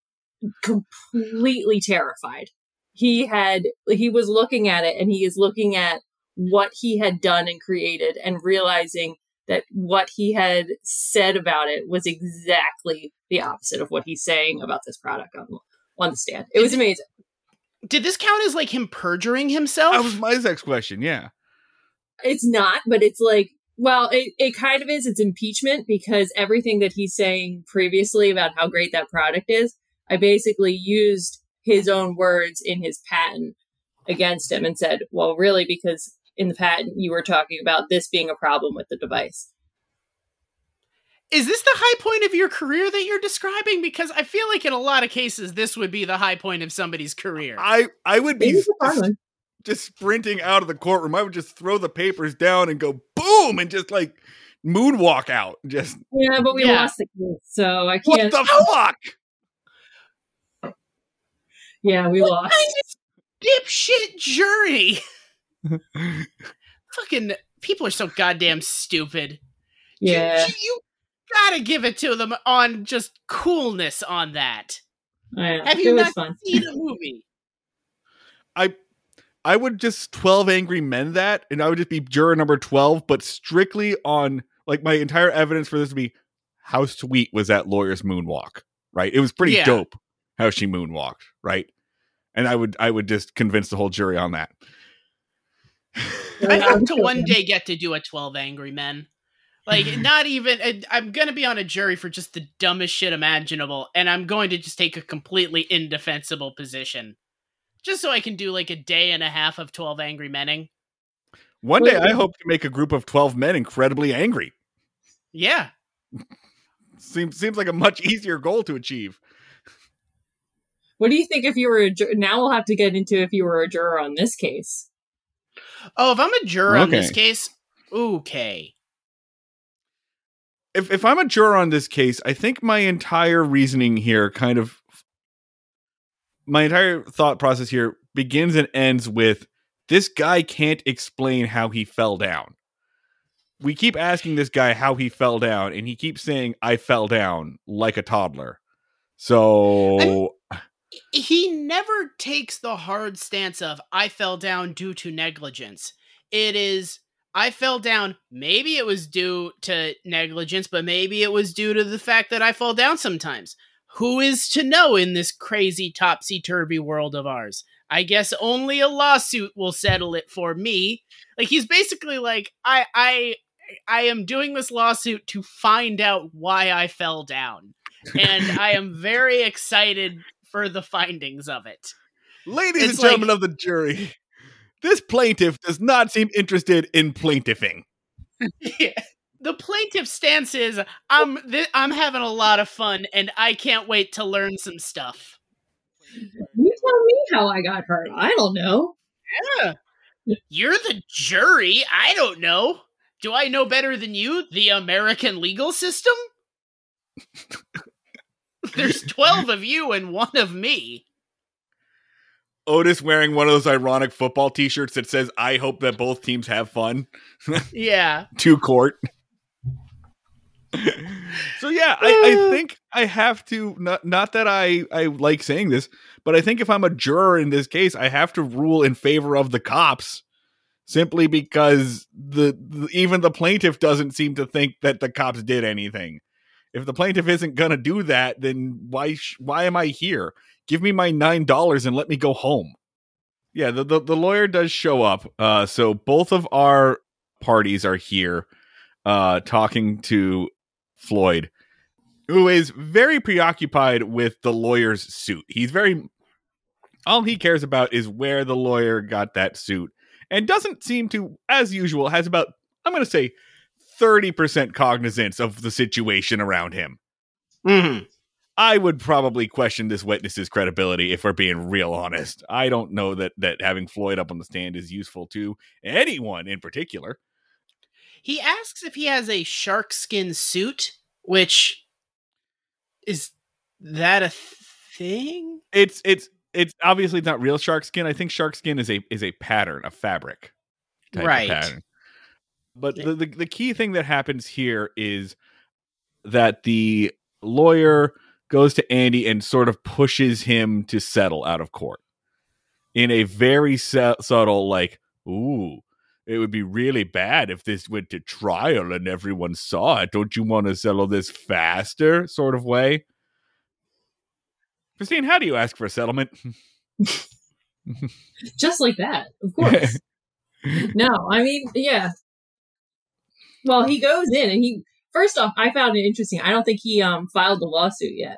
terrified. He was looking at it, and he is looking at what he had done and created, and realizing that what he had said about it was exactly the opposite of what he's saying about this product on the stand. It was amazing. Did this count as like him perjuring himself? That was my next question. Yeah. It's not, but it's like, well, it kind of is. It's impeachment, because everything that he's saying previously about how great that product is, I basically used his own words in his patent against him and said, well, really, because in the patent you were talking about this being a problem with the device. Is this the high point of your career that you're describing? Because I feel like in a lot of cases, this would be the high point of somebody's career. I would It be was a fun one. just sprinting out of the courtroom. I would just throw the papers down and go boom and just like moonwalk out. Just Yeah, but we Yeah. lost the case, so I what can't. the fuck? Yeah, we lost. Dipshit jury. Fucking people are so goddamn stupid. Yeah, You gotta give it to them on just coolness on that. Have it you was not fun. seen the movie? I would just 12 Angry Men that, and I would just be juror number 12, but strictly on, like, my entire evidence for this would be how sweet was that lawyer's moonwalk, right? It was pretty Yeah. dope how she moonwalked, right? And I would just convince the whole jury on that. I hope to one day get to do a 12 Angry Men. Like, not even, I'm going to be on a jury for just the dumbest shit imaginable, and I'm going to just take a completely indefensible position. Just so I can do like a day and a half of 12 Angry Menning. One day I hope to make a group of 12 men incredibly angry. Yeah. Seems like a much easier goal to achieve. What do you think if you were a juror? Now we'll have to get into if you were a juror on this case. Oh, if I'm a juror on this Okay. case, okay. If I'm a juror on this case, I think my entire reasoning here my entire thought process here begins and ends with this guy can't explain how he fell down. We keep asking this guy how he fell down, and he keeps saying, I fell down like a toddler. So He never takes the hard stance of, I fell down due to negligence. It is, I fell down, maybe it was due to negligence, but maybe it was due to the fact that I fall down sometimes. Who is to know in this crazy topsy-turvy world of ours? I guess only a lawsuit will settle it for me. Like, he's basically like, I am doing this lawsuit to find out why I fell down. And I am very excited for the findings of it. ladies It's and gentlemen of the jury, this plaintiff does not seem interested in plaintiffing. The plaintiff's stance is, I'm having a lot of fun, and I can't wait to learn some stuff. You tell me how I got hurt. I don't know. Yeah. You're the jury. I don't know. Do I know better than you, the American legal system? There's 12 of you and one of me. Otis wearing one of those ironic football t-shirts that says, I hope that both teams have fun. Yeah. To court. So yeah, I think I have to, not that I like saying this, but I think if I'm a juror in this case, I have to rule in favor of the cops, simply because even the plaintiff doesn't seem to think that the cops did anything. If the plaintiff isn't gonna do that, then why am I here? Give me my $9 and let me go home. Yeah, the lawyer does show up. So both of our parties are here talking to Floyd, who is very preoccupied with the lawyer's suit. All he cares about is where the lawyer got that suit, and doesn't seem to, as usual, has about, I'm going to say, 30% cognizance of the situation around him. Mm-hmm. I would probably question this witness's credibility if we're being real honest. I don't know that having Floyd up on the stand is useful to anyone in particular. He asks if he has a shark skin suit, which is that a thing? It's obviously not real shark skin. I think shark skin is a pattern, a fabric type Right. of pattern. But the key thing that happens here is that the lawyer goes to Andy and sort of pushes him to settle out of court in a very subtle, like, ooh, it would be really bad if this went to trial and everyone saw it. Don't you want to settle this faster sort of way? Christine, how do you ask for a settlement? Just like that, of course. No, I mean, yeah. Well, he goes in and first off, I found it interesting. I don't think he filed the lawsuit yet.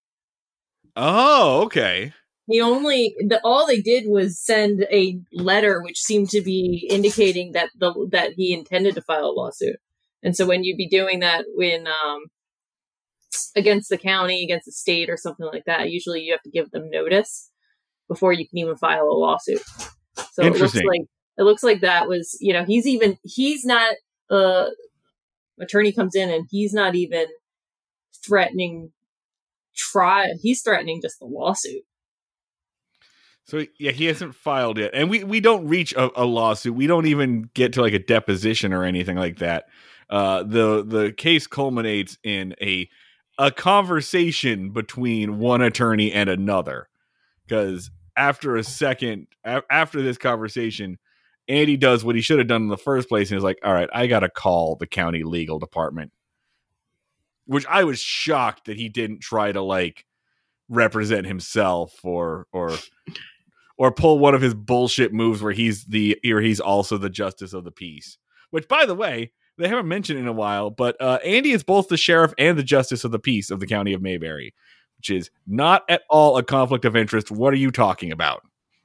Oh, okay. All they did was send a letter which seemed to be indicating that that he intended to file a lawsuit. And so when you'd be doing that when against the county, against the state or something like that, usually you have to give them notice before you can even file a lawsuit. So it looks like that was, he's not attorney comes in and he's not even threatening he's threatening just the lawsuit. So yeah, he hasn't filed yet, and we don't reach a lawsuit. We don't even get to like a deposition or anything like that. The case culminates in a conversation between one attorney and another, because after this conversation, Andy does what he should have done in the first place, and is like, "All right, I gotta call the county legal department," which I was shocked that he didn't try to like represent himself or pull one of his bullshit moves where he's also the justice of the peace. Which, by the way, they haven't mentioned in a while, but Andy is both the sheriff and the justice of the peace of the county of Mayberry, which is not at all a conflict of interest. What are you talking about?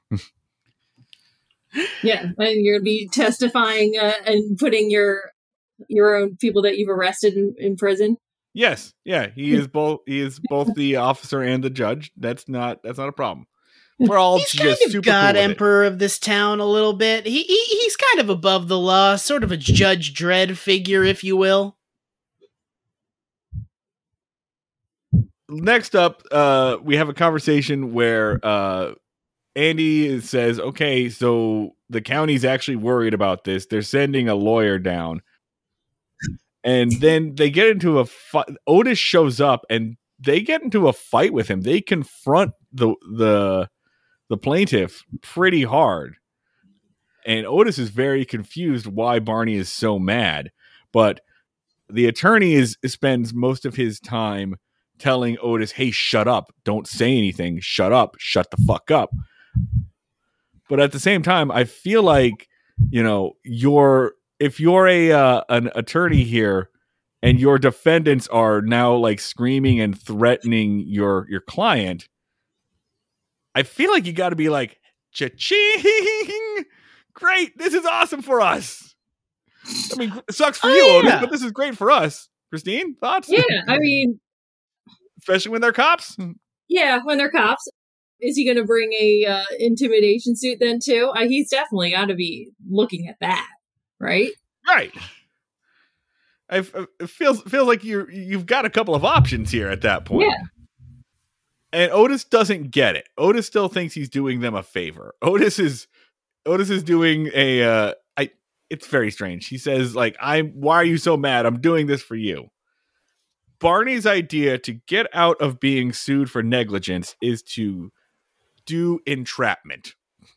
Yeah, and you're going to be testifying and putting your own people that you've arrested in prison. Yes, yeah, he is both. He is both the officer and the judge. That's not a problem. We're all He's just kind of super God cool with Emperor of this town a little bit. He's kind of above the law, sort of a Judge Dredd figure, if you will. Next up, we have a conversation where Andy says, okay, so the county's actually worried about this. They're sending a lawyer down. And then they get into a fight. Otis shows up and they get into a fight with him. They confront the plaintiff pretty hard. And Otis is very confused why Barney is so mad. But the attorney spends most of his time telling Otis, hey, shut up. Don't say anything. Shut up. Shut the fuck up. But at the same time, I feel like, if you're an attorney here and your defendants are now like screaming and threatening your client, I feel like you got to be like, cha-ching! Great, this is awesome for us. I mean, it sucks for you, Otis, but this is great for us. Christine, thoughts? Yeah, I mean, especially when they're cops. Yeah, when they're cops. Is he going to bring a intimidation suit then too? He's definitely got to be looking at that, right? Right. It feels like you've got a couple of options here at that point. Yeah. And Otis doesn't get it. Otis still thinks he's doing them a favor. Otis is doing it's very strange. He says, like, why are you so mad? I'm doing this for you. Barney's idea to get out of being sued for negligence is to do entrapment.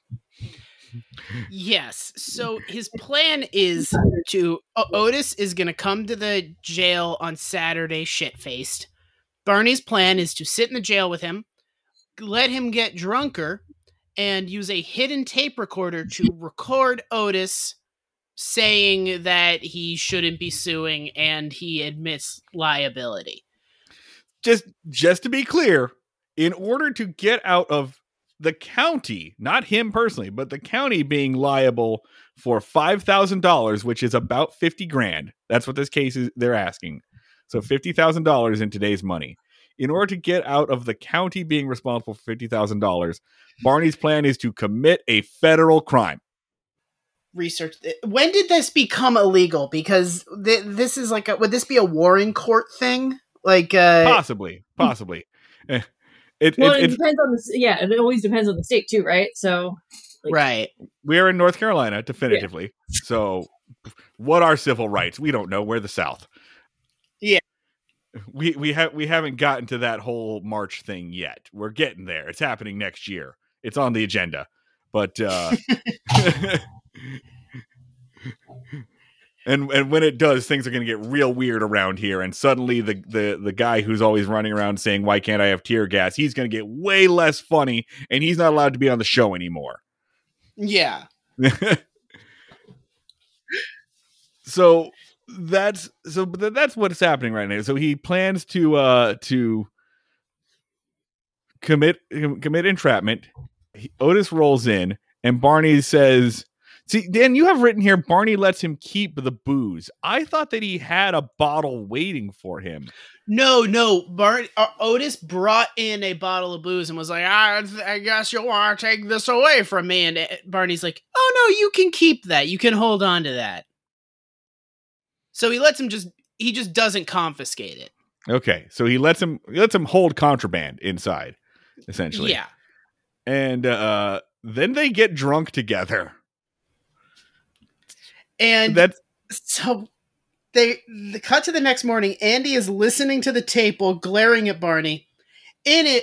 Yes. So his plan is Otis is going to come to the jail on Saturday shit-faced. Barney's plan is to sit in the jail with him, let him get drunker, and use a hidden tape recorder to record Otis saying that he shouldn't be suing and he admits liability. Just to be clear, in order to get out of the county, not him personally, but the county being liable for $5,000, which is about 50 grand. That's what this case is they're asking. So $50,000 in today's money. In order to get out of the county being responsible for $50,000, Barney's plan is to commit a federal crime. Research. When did this become illegal? Because this is like, would this be a Warren Court thing? Like, possibly. It depends on it always depends on the state too, right? So, right. We're in North Carolina, definitively. Yeah. So, what are civil rights? We don't know. We're the South. Yeah. We haven't gotten to that whole March thing yet. We're getting there. It's happening next year. It's on the agenda. But and when it does, things are going to get real weird around here. And suddenly the guy who's always running around saying, "Why can't I have tear gas?" He's going to get way less funny, and he's not allowed to be on the show anymore. Yeah. So that's what's happening right now. So he plans to commit entrapment. Otis rolls in, and Barney says, "See, Dan, you have written here Barney lets him keep the booze. I thought that he had a bottle waiting for him." No. Otis brought in a bottle of booze and was like, I guess you'll want to take this away from me. And Barney's like, "Oh, no, you can keep that. You can hold on to that." So he lets him he just doesn't confiscate it. Okay, so he lets him hold contraband inside, essentially. Yeah. And then they get drunk together. And so they cut to the next morning. Andy is listening to the tape while glaring at Barney. In it,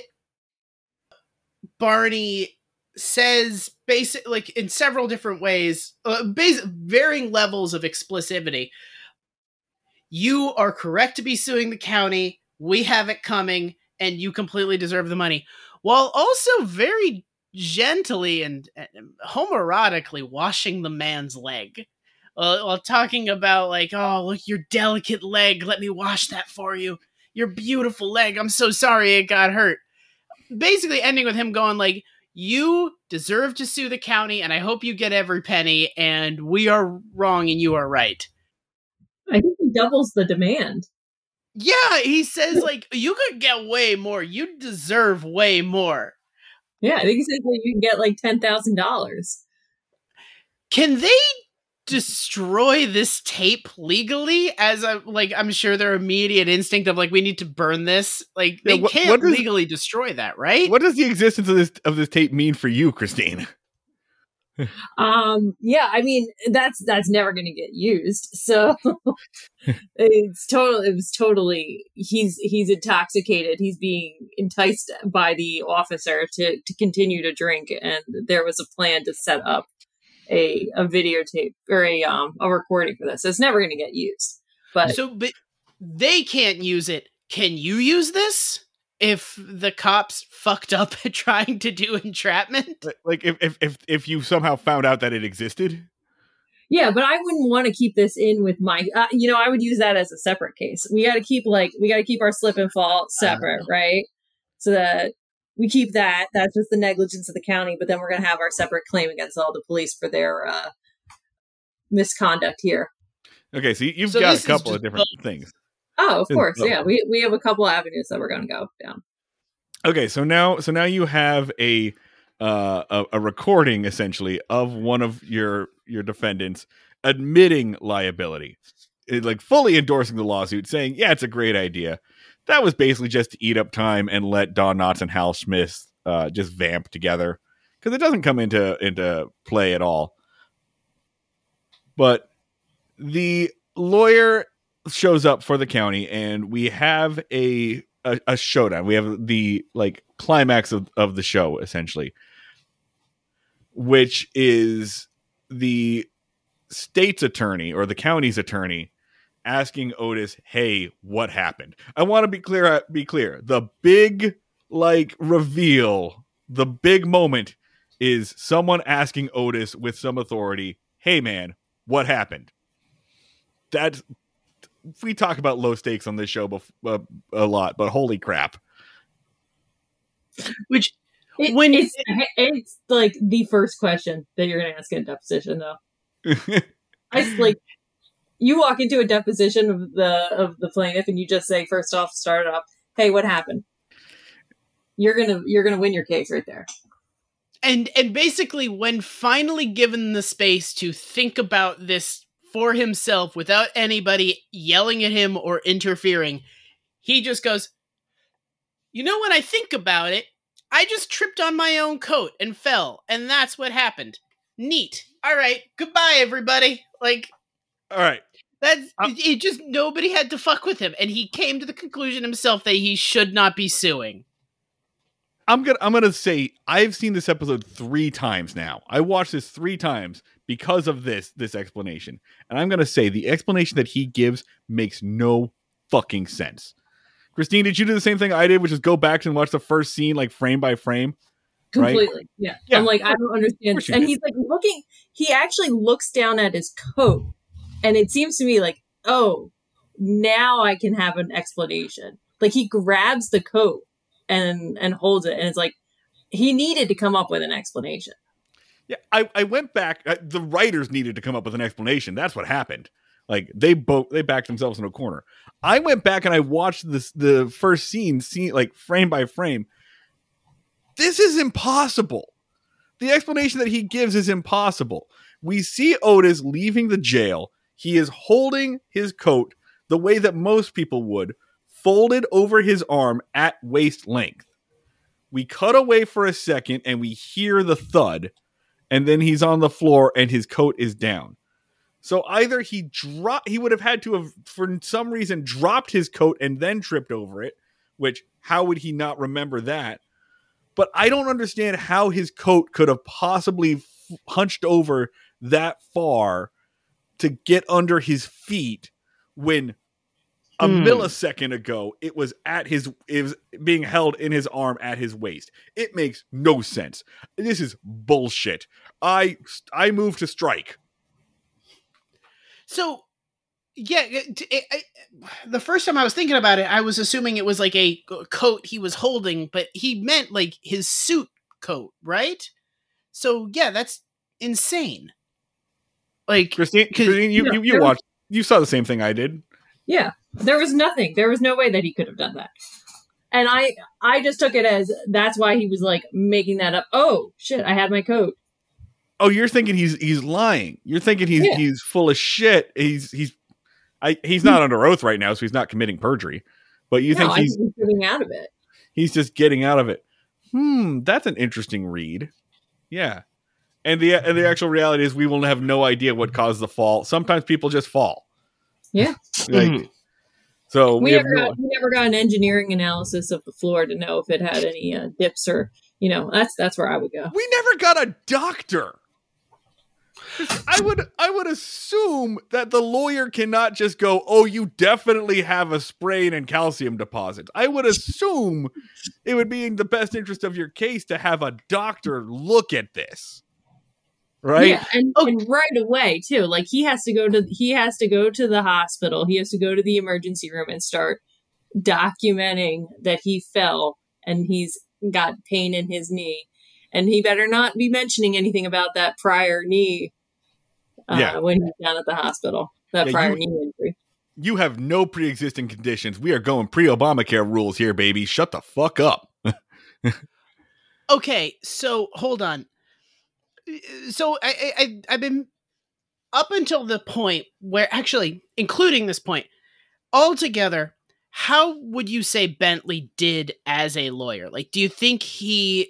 Barney says like in several different ways, varying levels of explicivity. You are correct to be suing the county. We have it coming, and you completely deserve the money. While also very gently and homoerotically washing the man's leg. While talking about like, "Oh, look, your delicate leg. Let me wash that for you. Your beautiful leg. I'm so sorry it got hurt." Basically ending with him going like, "You deserve to sue the county, and I hope you get every penny, and we are wrong and you are right." I think he doubles the demand. Yeah, he says like, "You could get way more. You deserve way more." Yeah, I think he says like you can get like $10,000. Can they destroy this tape legally? I'm sure their immediate instinct of like, we need to burn this. Like they can't legally destroy that, right? What does the existence of this tape mean for you, Christine? Yeah, I mean that's never going to get used. So it was totally he's intoxicated. He's being enticed by the officer to continue to drink, and there was a plan to set up a videotape or a recording for this. So it's never going to get used. But they can't use it. Can you use this? If the cops fucked up at trying to do entrapment? Like if you somehow found out that it existed? Yeah, but I wouldn't want to keep this in with my, I would use that as a separate case. We got to keep our slip and fall separate, right? So that we keep that. That's just the negligence of the county, but then we're going to have our separate claim against all the police for their misconduct here. Okay, so you've got a couple of different things. Oh, of course. Yeah. We have a couple avenues that we're going to go down. Okay. So now you have a recording essentially of one of your defendants admitting liability, like fully endorsing the lawsuit, saying, "Yeah, it's a great idea." That was basically just to eat up time and let Don Knotts and Hal Smith just vamp together, because it doesn't come into play at all. But the lawyer shows up for the county, and we have a showdown. We have the climax of the show, essentially, which is the state's attorney or the county's attorney asking Otis, "Hey, what happened?" I want to be clear. The big reveal, the big moment is someone asking Otis with some authority, "Hey man, what happened?" We talk about low stakes on this show a lot, but holy crap. Which It's like the first question that you're going to ask in a deposition, though. You walk into a deposition of the plaintiff and you just say, first off, start it off, hey, what happened? You're gonna win your case right there. And basically, when finally given the space to think about this for himself without anybody yelling at him or interfering, he just goes, when I think about it, I just tripped on my own coat and fell, and that's what happened. Neat. All right. Goodbye, everybody. All right. It just nobody had to fuck with him, and he came to the conclusion himself that he should not be suing. I'm gonna say I've seen this episode 3 times now. I watched this 3 times because of this explanation, and I'm gonna say the explanation that he gives makes no fucking sense. Christine, did you do the same thing I did, which is go back and watch the first scene frame by frame? Completely, right? Yeah. I'm I don't understand. And he's looking. He actually looks down at his coat, and it seems to me oh, now I can have an explanation. He grabs the coat and holds it, and it's he needed to come up with an explanation. Yeah, I went back. The writers needed to come up with an explanation. That's what happened. They backed themselves in a corner. I went back and I watched the first scene frame by frame. This is impossible. The explanation that he gives is impossible. We see Otis leaving the jail. He is holding his coat the way that most people would, folded over his arm at waist length. We cut away for a second and we hear the thud, and then he's on the floor and his coat is down. So either he would have had to have, for some reason, dropped his coat and then tripped over it, which, how would he not remember that? But I don't understand how his coat could have possibly hunched over that far to get under his feet when a millisecond ago it was being held in his arm at his waist. It makes no sense. This is bullshit. I move to strike. So, yeah, the first time I was thinking about it, I was assuming it was a coat he was holding, but he meant his suit coat, right? So, yeah, that's insane. Christine, you watched, you saw the same thing I did. Yeah, there was nothing. There was no way that he could have done that. And I just took it as that's why he was making that up. Oh shit, I had my coat. Oh, you're thinking he's lying. You're thinking he's full of shit. He's not under oath right now, so he's not committing perjury. But you think he's getting out of it. He's just getting out of it. That's an interesting read. Yeah. And the actual reality is we will have no idea what caused the fall. Sometimes people just fall. Yeah. So we never got an engineering analysis of the floor to know if it had any dips or, that's where I would go. We never got a doctor. I would assume that the lawyer cannot just go, oh, you definitely have a sprain and calcium deposits. I would assume it would be in the best interest of your case to have a doctor look at this. Right? Yeah, and right away too. He has to go to the hospital. He has to go to the emergency room and start documenting that he fell and he's got pain in his knee. And he better not be mentioning anything about that prior knee when he's down at the hospital. Prior knee injury. You have no pre-existing conditions. We are going pre-Obamacare rules here, baby. Shut the fuck up. Okay, so hold on. So I've been up until the point where, actually, including this point, altogether, how would you say Bentley did as a lawyer? Do you think he,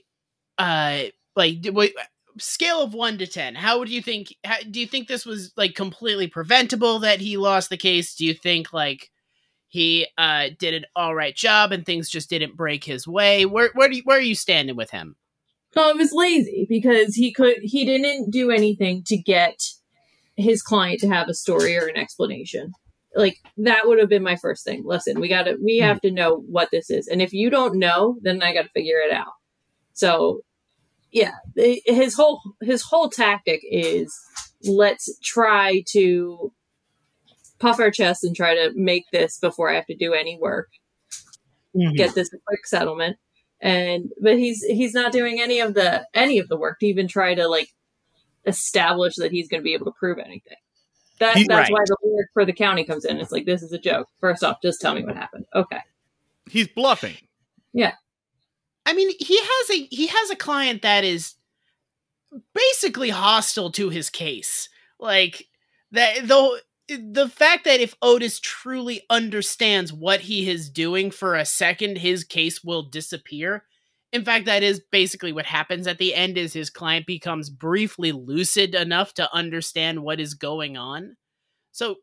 scale of 1 to 10, do you think this was completely preventable that he lost the case? Do you think he did an all right job and things just didn't break his way? Where are you standing with him? Well, it was lazy because he didn't do anything to get his client to have a story or an explanation. That would have been my first thing. Listen, we have to know what this is. And if you don't know, then I got to figure it out. So yeah, his whole tactic is let's try to puff our chests and try to make this before I have to do any work. Get this a quick settlement. But he's not doing any of the work to even try to like establish that he's going to be able to prove anything. That's right. why the lawyer for the county comes in. It's like, this is a joke. First off, just tell me what happened. Okay. He's bluffing. Yeah. I mean, he has a client that is basically hostile to his case. Like that, though, the fact that if Otis truly understands what he is doing for a second, his case will disappear. In fact, that is basically what happens at the end, is his client becomes briefly lucid enough to understand what is going on. So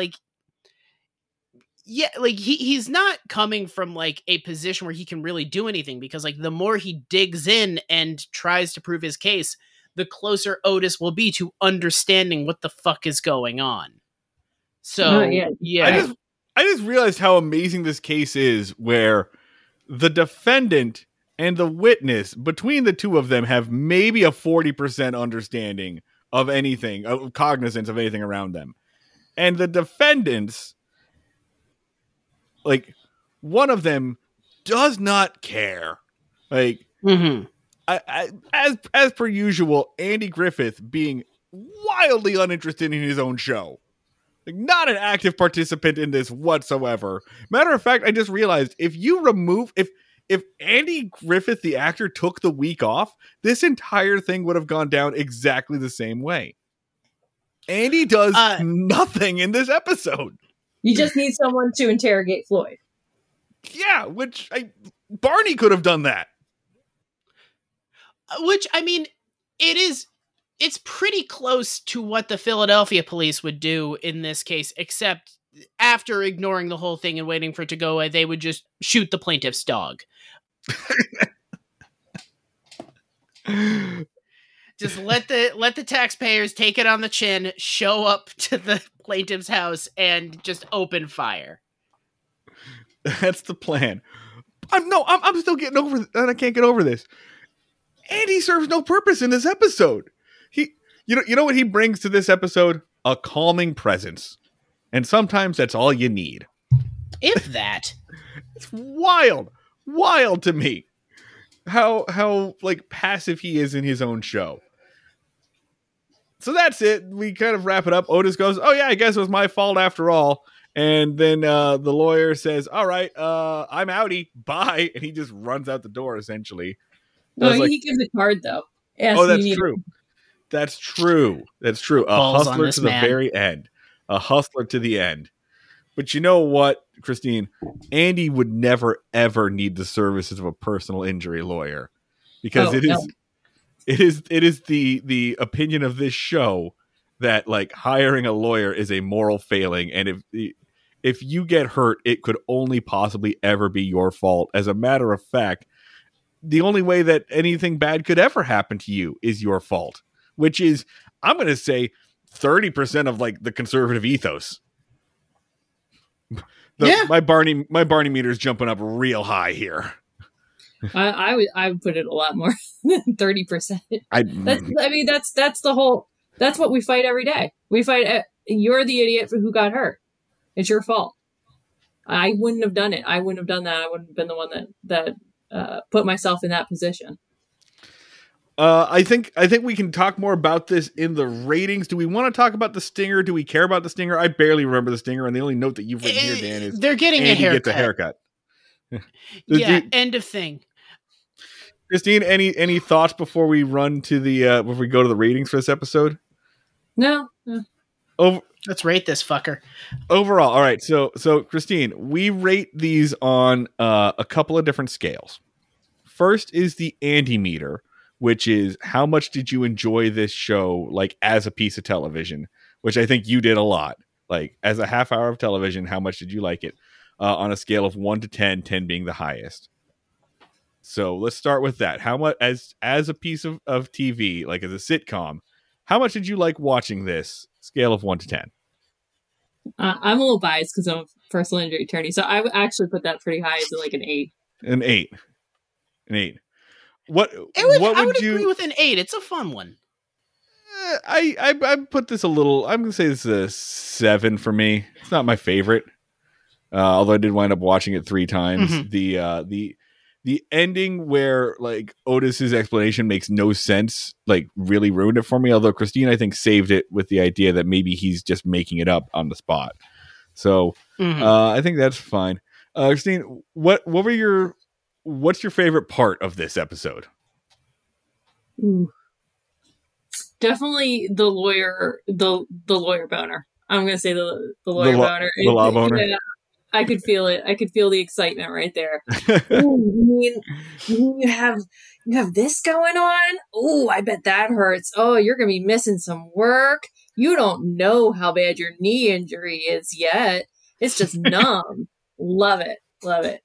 he's not coming from like a position where he can really do anything, because like the more he digs in and tries to prove his case, the closer Otis will be to understanding what the fuck is going on. So I just realized how amazing this case is, where the defendant and the witness, between the two of them, have maybe a 40% understanding of anything, of cognizance of anything around them. And the defendants, like, one of them does not care. Like, as per usual, Andy Griffith being wildly uninterested in his own show. Like, not an active participant in this whatsoever. Matter of fact, I just realized, if Andy Griffith, the actor, took the week off, this entire thing would have gone down exactly the same way. Andy does nothing in this episode. You just need someone to interrogate Floyd. Yeah, Barney could have done that. Which, I mean, it's pretty close to what the Philadelphia police would do in this case, except after ignoring the whole thing and waiting for it to go away, they would just shoot the plaintiff's dog. Just let the taxpayers take it on the chin, show up to the plaintiff's house, and just open fire. That's the plan. I'm still getting over it, and I can't get over this. Andy serves no purpose in this episode. You know what he brings to this episode? A calming presence. And sometimes that's all you need. If that. It's wild to me how like passive he is in his own show. So that's it. We kind of wrap it up. Otis goes, "Oh yeah, I guess it was my fault after all." And then the lawyer says, "All right, I'm outie. Bye." And he just runs out the door, essentially. No, he gives a card, though. That's true. That's true. A hustler to the very end. A hustler to the end. But you know what, Christine? Andy would never, ever need the services of a personal injury lawyer. Because it is the opinion of this show that, like, hiring a lawyer is a moral failing. And if you get hurt, it could only possibly ever be your fault. As a matter of fact, the only way that anything bad could ever happen to you is your fault, which is, I'm going to say, 30% of like the conservative ethos. My Barney meter is jumping up real high here. I would put it a lot more than 30%. That's what we fight every day. We fight. You're the idiot who got hurt. It's your fault. I wouldn't have done it. I wouldn't have done that. I wouldn't have been the one that put myself in that position. I think we can talk more about this in the ratings. Do we want to talk about the stinger? Do we care about the stinger? I barely remember the stinger, and the only note that you've written here, Dan, is they're getting Andy a haircut. Gets a haircut. End of thing. Christine, any thoughts before we run to the before we go to the ratings for this episode? No. Let's rate this fucker. Overall, all right. So Christine, we rate these on a couple of different scales. First is the Andy meter, which is how much did you enjoy this show, like, as a piece of television, which I think you did a lot. Like, as a half hour of television, how much did you like it? On a scale of 1 to 10, 10 being the highest. So let's start with that. How much, as a piece of TV, like as a sitcom, how much did you like watching this? Scale of 1 to 10. I'm a little biased because I'm a personal injury attorney, so I would actually put that pretty high as like an 8. An 8. What I would agree with an 8. It's a fun one. I put this a little. I'm gonna say this is a 7 for me. It's not my favorite, although I did wind up watching it 3 times. Mm-hmm. The the ending where like Otis's explanation makes no sense, like really ruined it for me. Although Christine, I think, saved it with the idea that maybe he's just making it up on the spot. So I think that's fine. Christine, what's your favorite part of this episode? Ooh. Definitely the lawyer boner. I'm gonna say the lawyer boner. The law boner. Yeah, I could feel it. I could feel the excitement right there. Ooh, you have this going on? Oh, I bet that hurts. Oh, you're gonna be missing some work. You don't know how bad your knee injury is yet. It's just numb. Love it. Love it.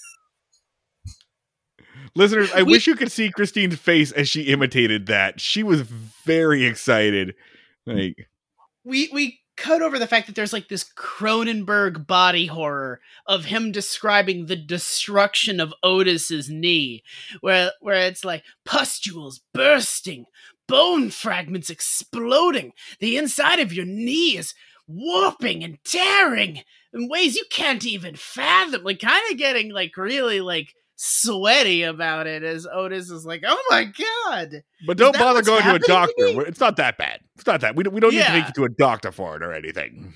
Listeners, I wish you could see Christine's face as she imitated that. She was very excited. Like we cut over the fact that there's like this Cronenberg body horror of him describing the destruction of Otis's knee, where it's like pustules bursting, bone fragments exploding, the inside of your knee is warping and tearing in ways you can't even fathom. Like kind of getting like really like sweaty about it as Otis is like, oh my god. But don't bother going to a doctor. It's not that bad. It's not that. We don't need to take you to a doctor for it or anything.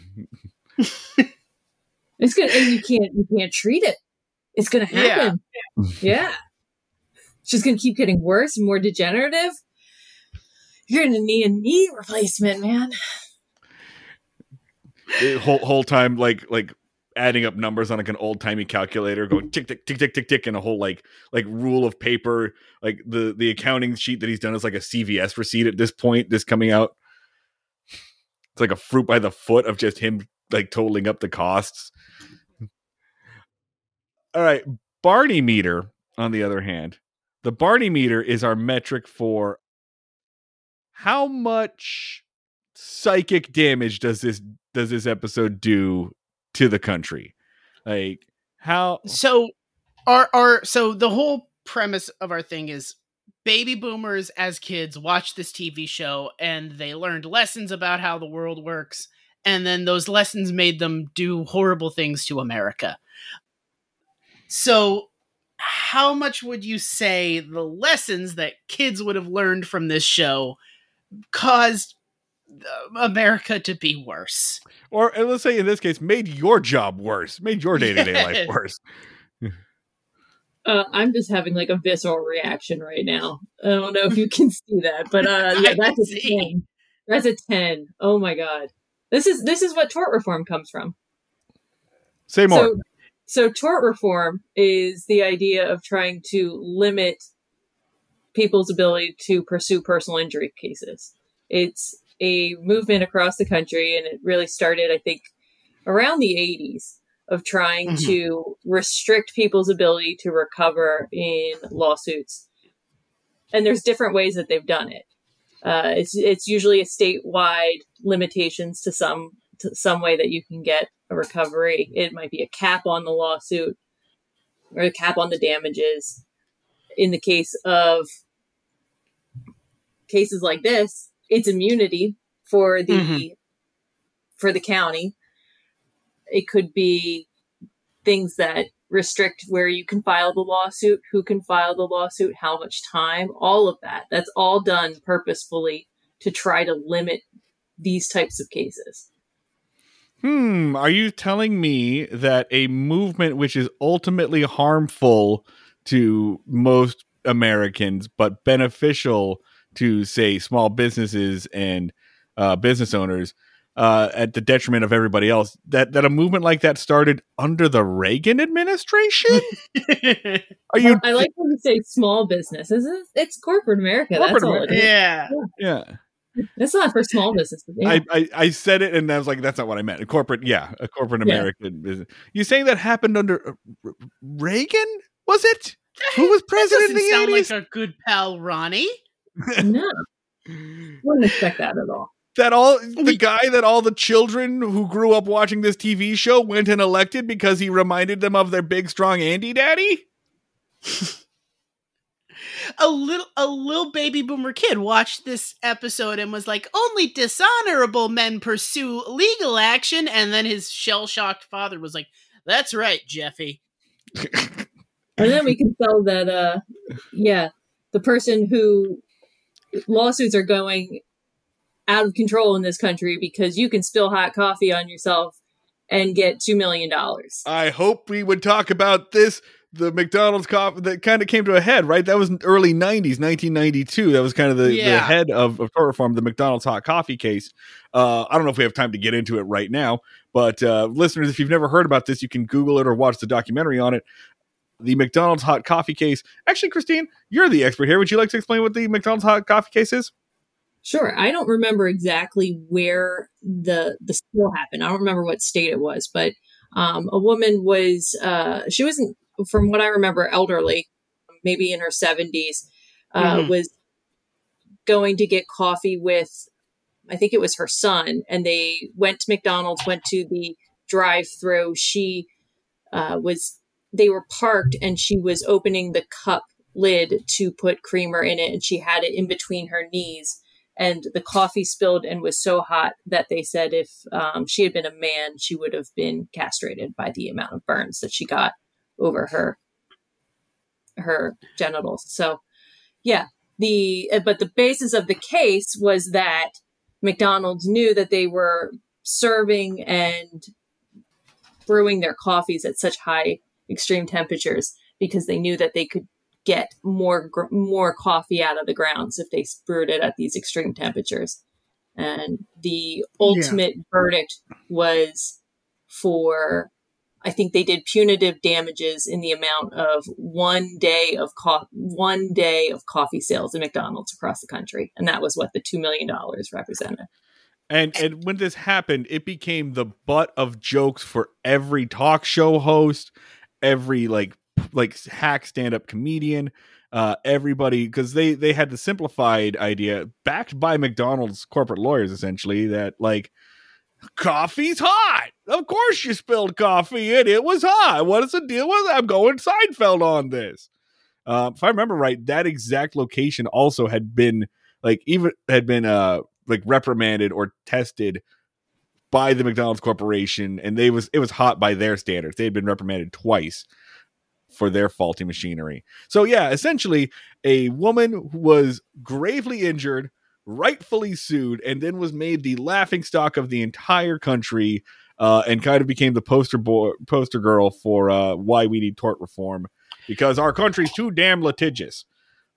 It's good, and you can't treat it. It's gonna happen. Yeah. It's just gonna keep getting worse and more degenerative. You're gonna need a knee replacement, man. The whole time like adding up numbers on like an old timey calculator, going tick tick tick tick tick tick, and a whole like rule of paper. Like the accounting sheet that he's done is like a CVS receipt at this point. This coming out, it's like a fruit by the foot of just him like totaling up the costs. All right, Barney meter. On the other hand, the Barney meter is our metric for how much psychic damage does this episode do to the country. Like how so the whole premise of our thing is baby boomers as kids watched this TV show and they learned lessons about how the world works, and then those lessons made them do horrible things to America. So how much would you say the lessons that kids would have learned from this show caused America to be worse? Or let's say in this case, made your job worse, made your day-to-day life worse. I'm just having like a visceral reaction right now. I don't know if you can see that, but yeah, that's a 10. That's a 10. Oh my god, this is what tort reform comes from. Say more. So tort reform is the idea of trying to limit people's ability to pursue personal injury cases. It's a movement across the country, and it really started, I think, around the 80s, of trying to restrict people's ability to recover in lawsuits. And there's different ways that they've done it. It's usually a statewide limitations to some way that you can get a recovery. It might be a cap on the lawsuit or a cap on the damages. In the case of cases like this, it's immunity for the county. It could be things that restrict where you can file the lawsuit, who can file the lawsuit, how much time, all of that. That's all done purposefully to try to limit these types of cases. Are you telling me that a movement which is ultimately harmful to most Americans, but beneficial to, say, small businesses and business owners, at the detriment of everybody else, that a movement like that started under the Reagan administration? Are you? I like when you say small business. It's corporate America. That's all it is. Yeah. It's not for small businesses. Yeah. I said it and I was like, that's not what I meant. A corporate American business. You saying that happened under Reagan? Was it? Who was president in the 80s? Sound like our good pal Ronnie. No, wouldn't expect that at all. The guy that all the children who grew up watching this TV show went and elected because he reminded them of their big, strong Andy daddy? A little baby boomer kid watched this episode and was like, only dishonorable men pursue legal action. And then his shell-shocked father was like, that's right, Jeffy. And then we can tell that, the person who lawsuits are going out of control in this country because you can spill hot coffee on yourself and get $2 million. I hope we would talk about this. The McDonald's coffee that kind of came to a head, right? That was in early 90s, 1992. That was kind of the head of tort reform, the McDonald's hot coffee case. I don't know if we have time to get into it right now, but listeners, if you've never heard about this, you can Google it or watch the documentary on it. The McDonald's hot coffee case. Actually, Christine, you're the expert here. Would you like to explain what the McDonald's hot coffee case is? Sure. I don't remember exactly where the spill happened. I don't remember what state it was, but a woman was, she wasn't, from what I remember, elderly, maybe in her 70s, was going to get coffee with, I think it was her son, and they went to McDonald's, went to the drive-through. They were parked, and she was opening the cup lid to put creamer in it, and she had it in between her knees, and the coffee spilled and was so hot that they said if she had been a man, she would have been castrated by the amount of burns that she got over her genitals. So but the basis of the case was that McDonald's knew that they were serving and brewing their coffees at such high extreme temperatures because they knew that they could get more coffee out of the grounds if they brewed it at these extreme temperatures. And the ultimate verdict was for, I think they did punitive damages in the amount of 1 day of coffee sales in McDonald's across the country. And that was what the $2 million represented. And when this happened, it became the butt of jokes for every talk show host, every like hack stand-up comedian, everybody, because they had the simplified idea backed by McDonald's corporate lawyers, essentially, that like, coffee's hot. Of course you spilled coffee and it was hot. What is the deal with it? I'm going Seinfeld on this. If I remember right, that exact location also had been reprimanded or tested by the McDonald's Corporation, and it was hot by their standards. They had been reprimanded twice for their faulty machinery. So yeah, essentially a woman was gravely injured, rightfully sued, and then was made the laughingstock of the entire country, and kind of became the poster girl for why we need tort reform, because our country's too damn litigious.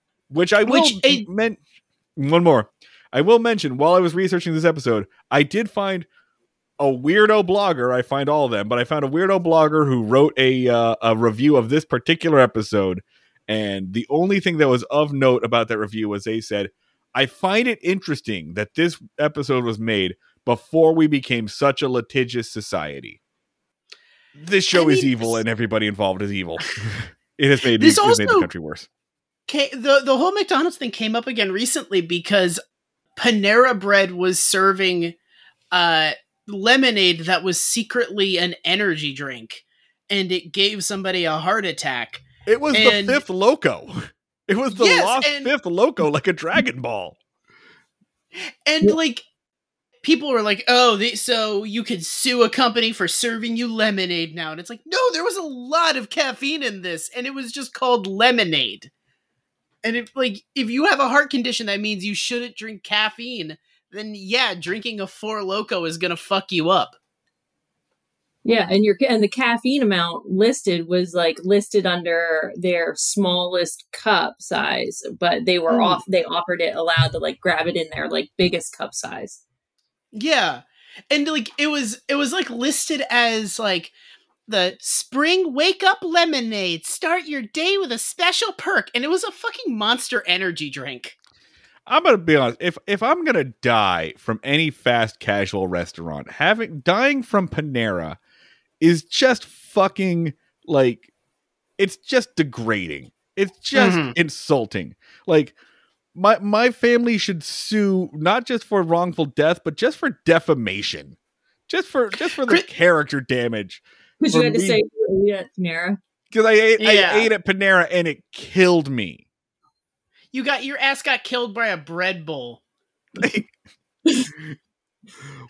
One more. I will mention, while I was researching this episode, I did find a weirdo blogger. I find all of them, but I found a weirdo blogger who wrote a review of this particular episode, and the only thing that was of note about that review was they said, I find it interesting that this episode was made before we became such a litigious society. This show is evil, and everybody involved is evil. It has made the country worse. The whole McDonald's thing came up again recently because Panera Bread was serving lemonade that was secretly an energy drink, and it gave somebody a heart attack. It was the fifth Loco. It was the lost fifth Loco, like a Dragon Ball. And like, people were like, so you could sue a company for serving you lemonade now. And it's like, no, there was a lot of caffeine in this, and it was just called lemonade. And if you have a heart condition, that means you shouldn't drink caffeine. Then yeah, drinking a Four Loko is gonna fuck you up. Yeah, and the caffeine amount listed was listed under their smallest cup size, but they offered it, allowed to grab it in their biggest cup size. Yeah. And it was listed as the spring wake up lemonade, start your day with a special perk, and it was a fucking Monster Energy drink. I'm gonna be honest. If I'm gonna die from any fast casual restaurant, dying from Panera is just fucking it's just degrading. It's just insulting. My family should sue not just for wrongful death, but just for defamation, just for the character damage. Because you had to say you ate at Panera. Because I ate at Panera and it killed me. Your ass got killed by a bread bowl.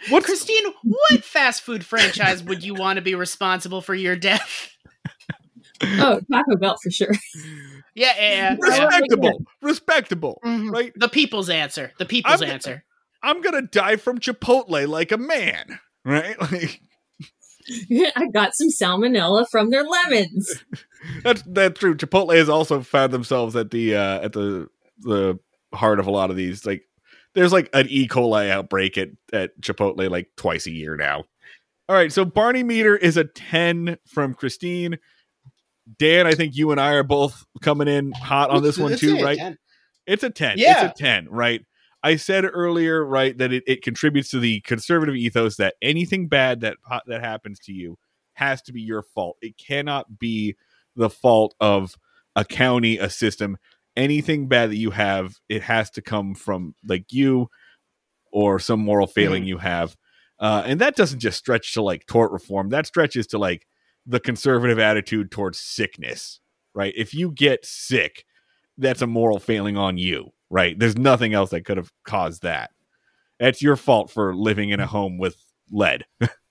Christine, what fast food franchise would you want to be responsible for your death? Oh, Taco Bell for sure. Yeah. Respectable, Mhm. right? The people's answer. The people's answer. I'm gonna die from Chipotle like a man, right? Like, I got some salmonella from their lemons. that's true. Chipotle has also found themselves at the heart of a lot of these. Like, there's like an E. coli outbreak at Chipotle like twice a year now. All right, so Barney meter is a 10 from Christine. Dan, I think you and I are both coming in hot on this one too, right? 10. It's a 10. Yeah. It's a 10, right? I said earlier, right, that it contributes to the conservative ethos that anything bad that happens to you has to be your fault. It cannot be the fault of a county, a system. Anything bad that you have, it has to come from like you or some moral failing you have. And that doesn't just stretch to like tort reform. That stretches to like the conservative attitude towards sickness, right? If you get sick, that's a moral failing on you, right? There's nothing else that could have caused that. That's your fault for living in a home with lead.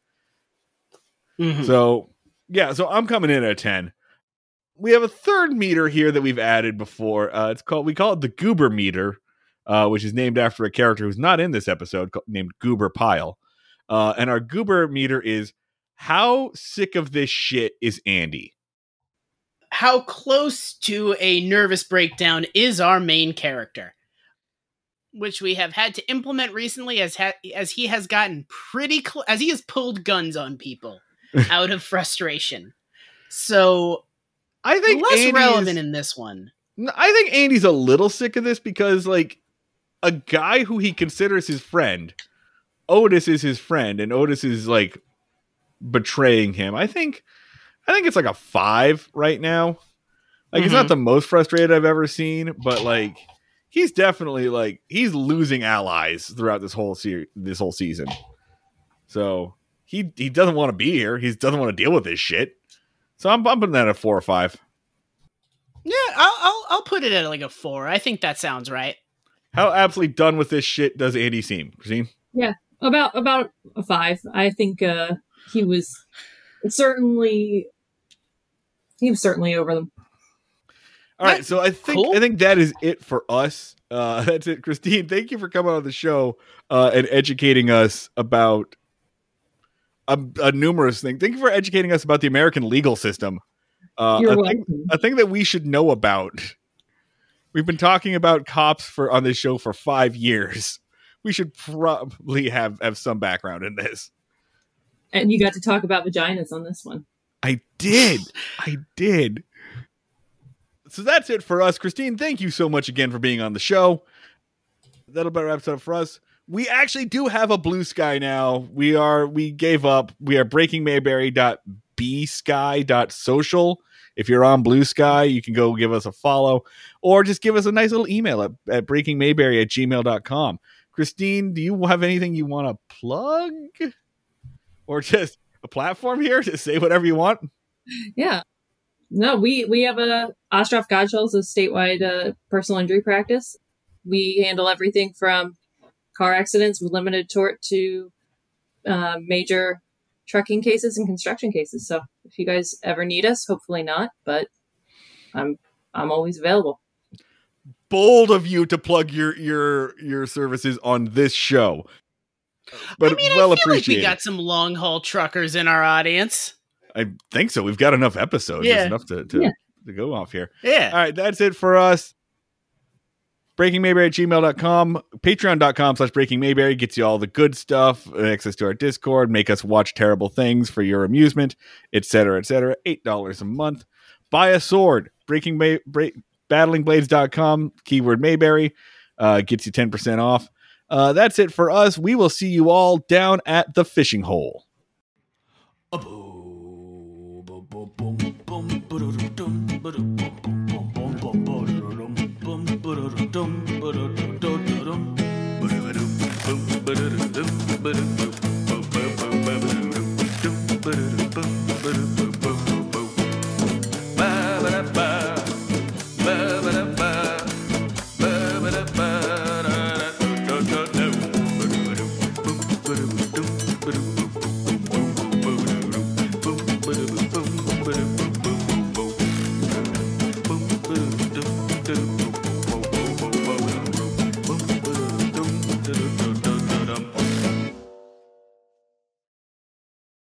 Mhm. So, yeah, so I'm coming in at a 10. We have a third meter here that we've added before. We call it the Goober meter, which is named after a character who's not in this episode named Goober Pyle. And our Goober meter is, how sick of this shit is Andy? How close to a nervous breakdown is our main character, which we have had to implement recently as he has gotten pretty as he has pulled guns on people out of frustration. So I think less relevant in this one. I think Andy's a little sick of this because, like, a guy who he considers his friend, Otis is his friend, and Otis is like betraying him. I think it's like a 5 right now. Like, it's not the most frustrated I've ever seen, but like, he's definitely like, he's losing allies throughout this whole season. So he doesn't want to be here. He doesn't want to deal with this shit. So I'm bumping that at 4 or 5. Yeah, I'll put it at like a 4. I think that sounds right. How absolutely done with this shit does Andy seem, Christine? Yeah, about a 5. I think he was certainly over them. All right, so I think that is it for us. That's it, Christine. Thank you for coming on the show and educating us about a numerous things. Thank you for educating us about the American legal system. You're welcome. A thing that we should know about. We've been talking about cops on this show for 5 years. We should probably have some background in this. And you got to talk about vaginas on this one. I did. So that's it for us. Christine, thank you so much again for being on the show. That'll about wrap it up for us. We actually do have a Blue Sky now. We gave up. We are breakingmayberry.bsky.social. If you're on Blue Sky, you can go give us a follow or just give us a nice little email at breakingmayberry@gmail.com. Christine, do you have anything you want to plug? Or just a platform here to say whatever you want? Yeah. No, we have a Ostroff Godshells, a statewide personal injury practice. We handle everything from car accidents with limited tort to major trucking cases and construction cases. So if you guys ever need us, hopefully not, but I'm always available. Bold of you to plug your services on this show. But I mean, well I feel like appreciated. we got some long haul truckers in our audience. I think so. We've got enough episodes. Yeah. There's enough to go off here. Yeah. All right, that's it for us. BreakingMayberry@gmail.com. Patreon.com/BreakingMayberry gets you all the good stuff, access to our Discord, make us watch terrible things for your amusement, etc., etc. $8 a month. Buy a sword. BattlingBlades.com, keyword Mayberry, gets you 10% off. That's it for us. We will see you all down at the fishing hole.